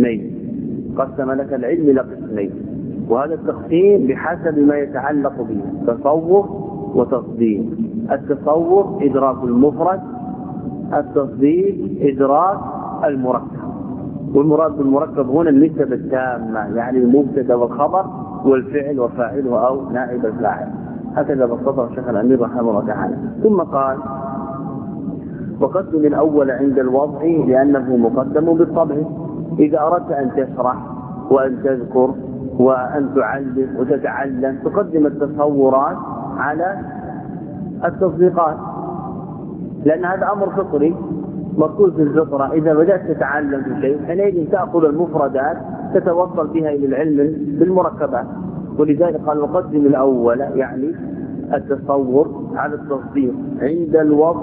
B: قسمين، وهذا التقسيم بحسب ما يتعلق به تصور وتصديق. التصور إدراك المفرد، التصديق إدراك المركب. والمراد بالمركب هنا النسبة التامة، يعني المبتدا والخبر والفعل وفاعله أو نائب الفاعل. هكذا بسطه الشيخ الأمير رحمه الله تعالى. ثم قال وقدم الأول عند الوضع لأنه مقدم بالطبع. إذا أردت أن تشرح وأن تذكر وأن تعلم وتتعلم تقدم التصورات على التصديقات، لأن هذا أمر فطري مركوز في الفطرة. إذا بدأت تتعلم في شيء حينئذ تأخذ المفردات تتوصل بها إلى العلم بالمركبات. ولذلك قال وقدم الأول يعني التصور على التصديق عند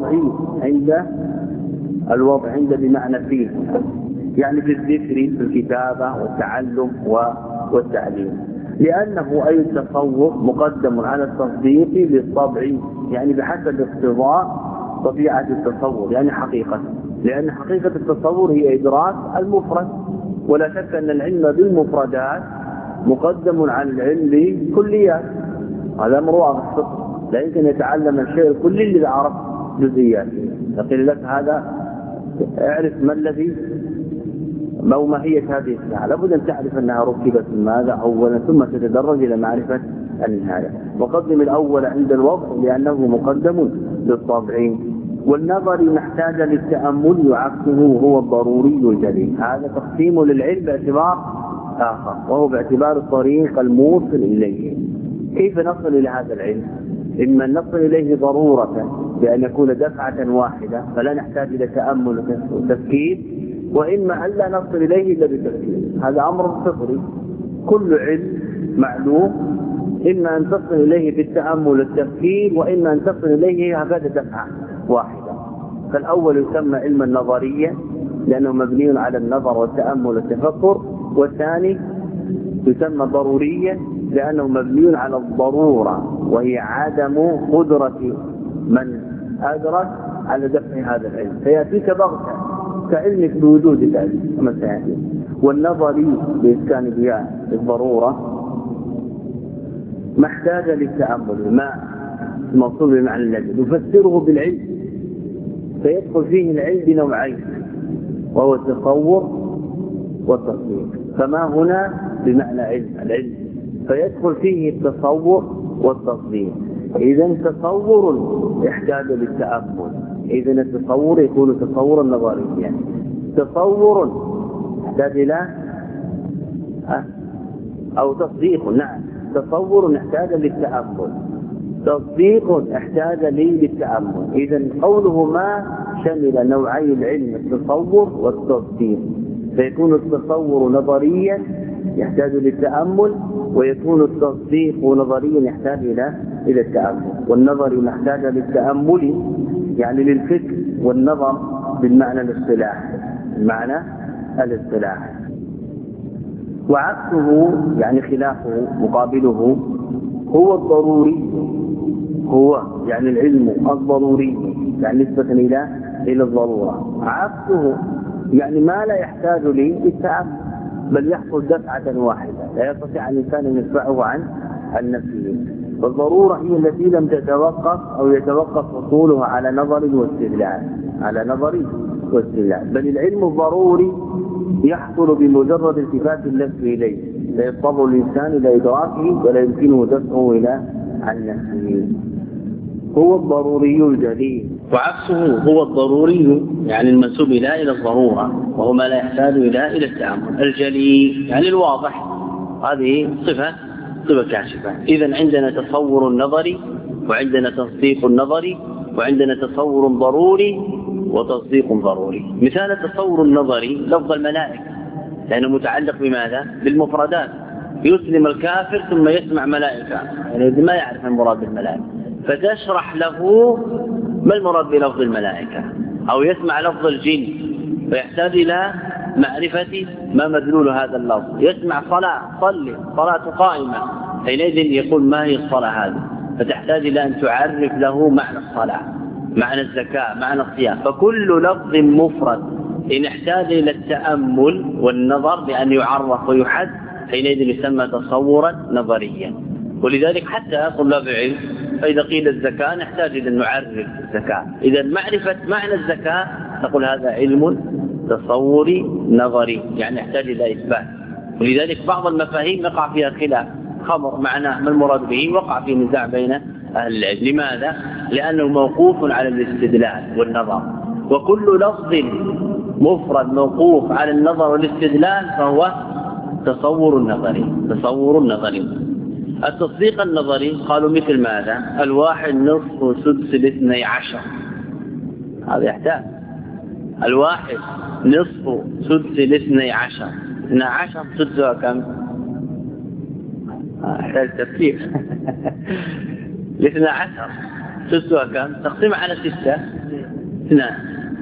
B: الوضع عند بمعنى فيه، يعني في الذكر في الكتابة والتعلم والتعليم، لأنه أي التصور مقدم على التصديق للطبع، يعني بحسب اقتضاء طبيعة التصور، يعني حقيقة، لأن حقيقة التصور هي إدراك المفرد. ولا شك أن العلم بالمفردات مقدم على العلم بالكليات، هذا أمر واضح. لا يمكن يتعلم الشيء الكلي إذا عرف جزئياته. يقول لك هذا اعرف ما الذي أو ماهية هذه الساعة، لابد أن تعرف أنها ركبت ماذا أولا ثم تتدرج إلى معرفة النهاية. وقدم الأول عند الوضع لأنه مقدم للطبع. والنظر محتاج للتأمل يعكسه هو الضروري الجليل. هذا تقسيم للعلم باعتبار آخر، وهو باعتبار الطريق الموصل إليه. كيف نصل إلى هذا العلم؟ إما أن نصل إليه ضرورة بأن يكون دفعة واحدة فلا نحتاج إلى تأمل وتفكير، وإما أن لا نصل إليه إلا بتفكير. هذا أمر فطري، كل علم معلوم إما أن تصل إليه بالتأمل والتفكير، وإما أن تصل إليه هكذا دفعة واحدة. فالأول يسمى علما نظريا لأنه مبني على النظر والتأمل والتفكر، والثاني يسمى ضروريا لأنه مبني على الضرورة وهي عدم قدرة من أدرك على دفع هذا العلم، فيأتيك بغتة كعلمك بوجود العلم كما سيأتي. والنظري بإسكان الياء الضرورة محتاج للتأمل، ما موصول بمعنى الذي يفسره بالعلم، فيدخل فيه العلم بنوعين وهو التصور والتصديق. فما هنا بمعنى العلم فيدخل فيه التصور والتصديق. إذن تصور يحتاج للتأمل، إذن التصور يكون تصورا نظريا. تصور يحتاج إلى أو تصديق، نعم تصور يحتاج للتأمل، تصديق يحتاج للتأمل. إذن قوله ما شمل نوعي العلم التصور والتصديق، فيكون التصور نظريا يحتاج للتأمل، ويكون التصديق نظريا يحتاج إلى إلى التأمل، والنظر محتاج للتأمل يعني للفكر، والنظر بالمعنى الاصطلاحي، المعنى الاصطلاحي. وعكسه يعني خلافه مقابله هو الضروري، هو يعني العلم الضروري يعني نسبة إلى الضرورة. عكسه يعني ما لا يحتاج للتأمل بل يحصل دفعة واحدة لا يستطيع الإنسان أن يدفعه عن نفسه. فالضرورة هي التي لم تتوقف أو يتوقف حصولها على نظر واستدلال، على نظر واستدلال، بل العلم الضروري يحصل بمجرد التفات النفس إليه، لا يضطر الإنسان إلى إدراكه ولا يمكنه دفعه إلى عن نفسه. هو الضروري الجليل.
A: وعكسه هو الضروري يعني المنسوب إلى الضرورة، وهو ما لا يحتاج إلى التأمل. الجلي يعني الواضح، هذه صفة كاشفة. إذن عندنا تصور نظري، وعندنا تصديق نظري، وعندنا تصور ضروري وتصديق ضروري. مثال التصور النظري لفظ الملائكة، لأنه متعلق بماذا؟ بالمفردات. يسلم الكافر ثم يسمع ملائكة، يعني ما يعرف المراد بالملائكة، فتشرح له ما المراد بلفظ الملائكة، أو يسمع لفظ الجن فيحتاج إلى معرفة ما مدلول هذا اللفظ. يسمع صلاة قائمة، حينئذ يقول ما هي الصلاة هذه، فتحتاج إلى أن تعرف له معنى الصلاة، معنى الزكاة، معنى الصيام. فكل لفظ مفرد إن احتاج إلى التأمل والنظر بأن يعرف ويحد، حينئذ يسمى تصورا نظريا. ولذلك حتى طلاب العلم فإذا قيل الزكاة نحتاج إلى أن نعرف الزكاة. إذا معرفة معنى الزكاة نقول هذا علم تصوري نظري، يعني يحتاج إلى إثبات. ولذلك بعض المفاهيم يقع فيها خلاف، خمر معناه ما المراد به، وقع في نزاع بين أهل العلم. لماذا؟ لأنه موقوف على الاستدلال والنظر، وكل لفظ مفرد موقوف على النظر والاستدلال فهو تصور نظري. التصديق النظري قالوا مثل ماذا؟ 1/6 هذا يحتاج 1/6 12 سدسها كم؟ يحتاج تفكير. 12 سدسها كم؟ تقسيم على 6 2.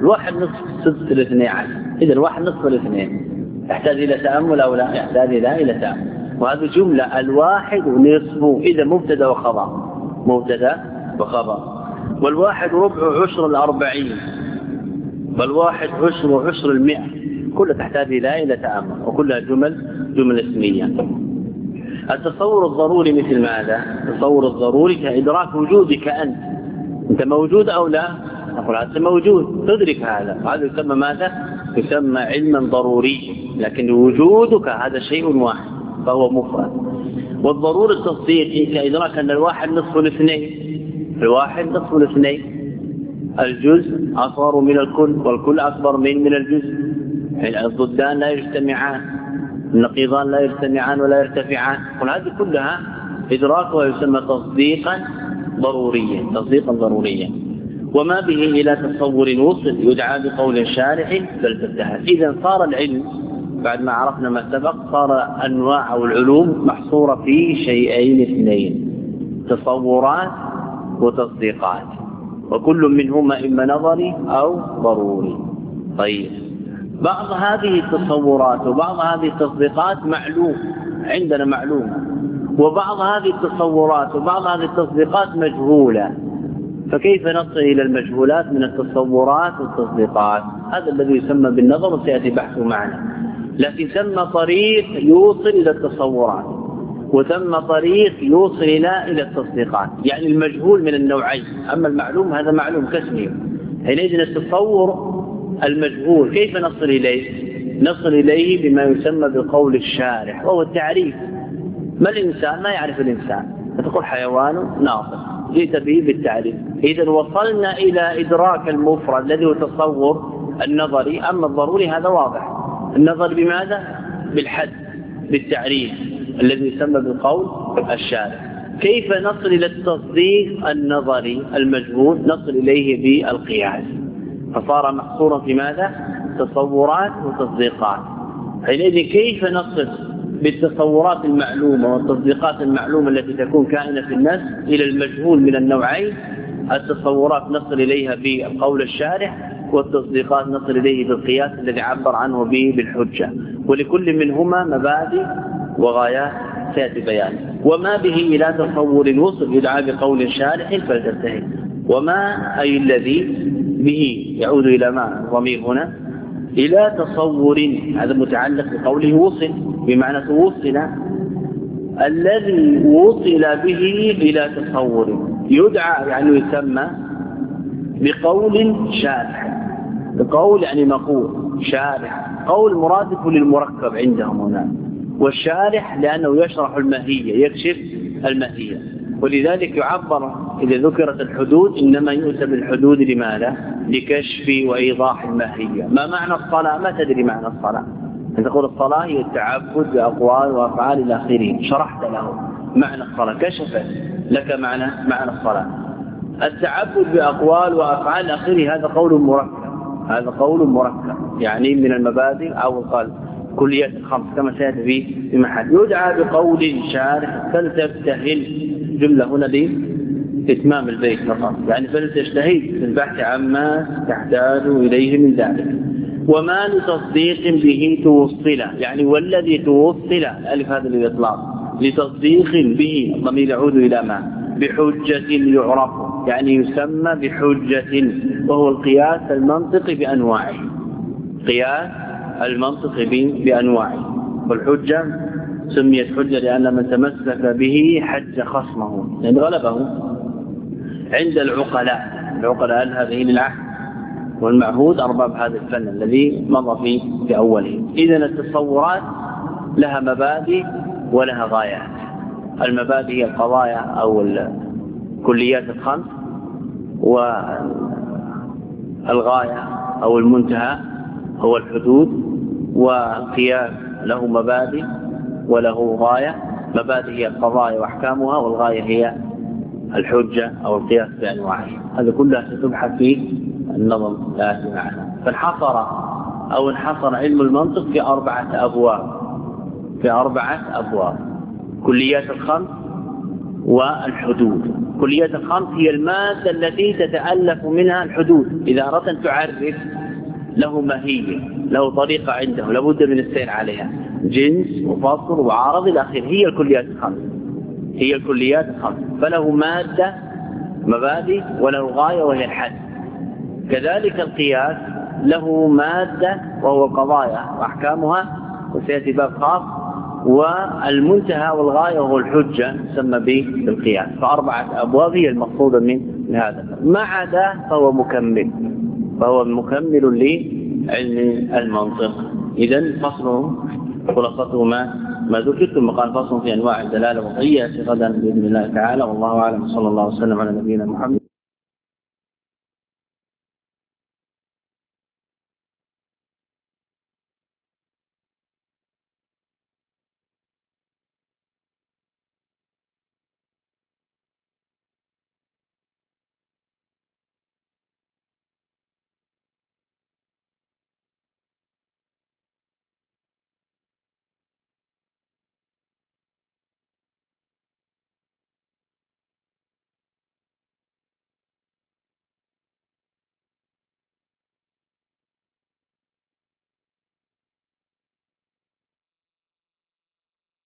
A: 1/6 إذا 1/2 يحتاج إلى تأمل أو لا؟ يحتاج إلى تأمل. وهذه جملة 1/2 إذا مبتدا وخبر. والواحد ربع عشر 40، والواحد عشر 100، كلها تحتاج إلى تأمل، وكلها جمل اسمية. التصور الضروري مثل ماذا؟ التصور الضروري كإدراك وجودك أنت موجود أو لا؟ نقول أنت موجود، تدرك هذا يسمى ماذا؟ يسمى علما ضروري، لكن وجودك هذا شيء واحد فهو مفرد. والضروري التصديقي كإدراك أن 1/2، الجزء أصغر من الكل والكل أكبر من الجزء، الضدان لا يجتمعان، النقيضان لا يجتمعان ولا يرتفعان، وهذه كلها إدراكها يسمى تصديقا ضروريا. وما به إلى تصور وصل يدعى بقول شارح فلتفتح. إذا صار العلم بعد ما عرفنا ما سبق صار أنواع أو العلوم محصورة في شيئين اثنين، تصورات وتصديقات، وكل منهما إما نظري أو ضروري. طيب، بعض هذه التصورات وبعض هذه التصديقات عندنا معلومة، وبعض هذه التصورات وبعض هذه التصديقات مجهولة، فكيف نصل إلى المجهولات من التصورات والتصديقات؟ هذا الذي يسمى بالنظر، وسيأتي بحثه معنا. لكن ثم طريق يوصل إلى التصورات، وثم طريق يوصل إلى التصديقات، يعني المجهول من النوعين. أما المعلوم هذا معلوم كاسمه، حينئذ التصور المجهول كيف نصل إليه؟ نصل إليه بما يسمى بقول الشارح، وهو التعريف. ما الإنسان؟ ما يعرف الإنسان، فتقول حيوان ناطق، جئت به بالتعريف. إذا وصلنا إلى إدراك المفرد الذي هو تصور النظري. أما الضروري هذا واضح، النظر بماذا؟ بالحد، بالتعريف الذي يسمى بالقول الشارح. كيف نصل إلى التصديق النظري المجهول؟ نصل إليه بالقياس، فصار محصورا في ماذا؟ تصورات وتصديقات. حينئذ كيف نصل
B: بالتصورات المعلومة والتصديقات المعلومة التي تكون كائنة في النفس إلى المجهول من النوعين. التصورات نصل إليها بالقول الشارح، والتصديقات نصل إليه بالقياس الذي عبر عنه به بالحجة، ولكل منهما مبادئ وغايات سيأتي بيانه. وما به إلى تصور وصل يدعى بقول شارح فلتنتهي. وما أي الذي به يعود إلى ما الضمير هنا إلى تصور، هذا متعلق بقوله وصل بمعنى توصل، الذي وصل به إلى تصور يدعى يعني يسمى بقول شارح. بقول يعني مقول، شارح قول مرادف للمركب عندهم هنا، والشارح لأنه يشرح الماهية يكشف الماهية، ولذلك يعبر إذا ذكرت الحدود إنما يؤتى بالحدود لماذا؟ لكشف وإيضاح الماهية. ما معنى الصلاة؟ ما تدري معنى الصلاة، أن تقول الصلاة هي التعبد بأقوال وأفعال إلى آخره، شرحت له معنى الصلاة، كشفت لك معنى الصلاة. التعبد بأقوال وأفعال إلى آخره هذا قول مركب، هذا قول مركب يعني من المبادئ أو القلب كليات الخمس كما سيأتي في محل. يدعى بقول شارح فلتبتهل، جملة هنا لإتمام البيت فقط، يعني فلتجتهد في البحث عما تحتاج إليه من ذلك. وما لتصديق به توصل، يعني والذي توصل ألف هذا الإطلاق لتصديق به، الضمير يعود إلى ما بحجة يعرف، يعني يسمى بحجة، وهو القياس المنطقي بأنواعه، قياس المنطقي بأنواعه. والحجة سميت حجة لأن من تمسك به حج خصمه، يعني غلبه عند العقلاء هذه للعهد والمعهود أرباب هذا الفن الذي مضى في أوله. إذن التصورات لها مبادئ ولها غايات. المبادئ هي القضايا أو الكليات الخمس، والغاية أو المنتهى هو الحدود، والقياس له مبادئ وله غاية. مبادئ هي القضايا وأحكامها، والغاية هي الحجة أو القياس بأنواعه. هذا كلها ستبحث في النظم الآتي معنا. فانحصر علم المنطق في 4 أبواب، كليات الخمس والحدود. كليات الخمس هي المادة التي تتألف منها الحدود، إذا أردت أن تعرف له ماهية، له طريقة عنده لابد من السير عليها، جنس وفصل وعارض إلى آخره، هي الكليات الخمس. فله مادة مبادئ وله غاية وهي الحد. كذلك القياس له مادة وهو القضايا وأحكامها، وسيأتي باب خاص، والمنتهى والغاية وهو الحجة يسمى بالقياس. ف4 أبواب هي المقصودة من هذا. ما عدا فهو مكمل لعلم المنطق. إذن فصله خلاصته ما ذكر، ثم قال فصل في أنواع الدلالة والقياس غدا بإذن الله تعالى. والله أعلم، صلى الله وسلم على نبينا محمد.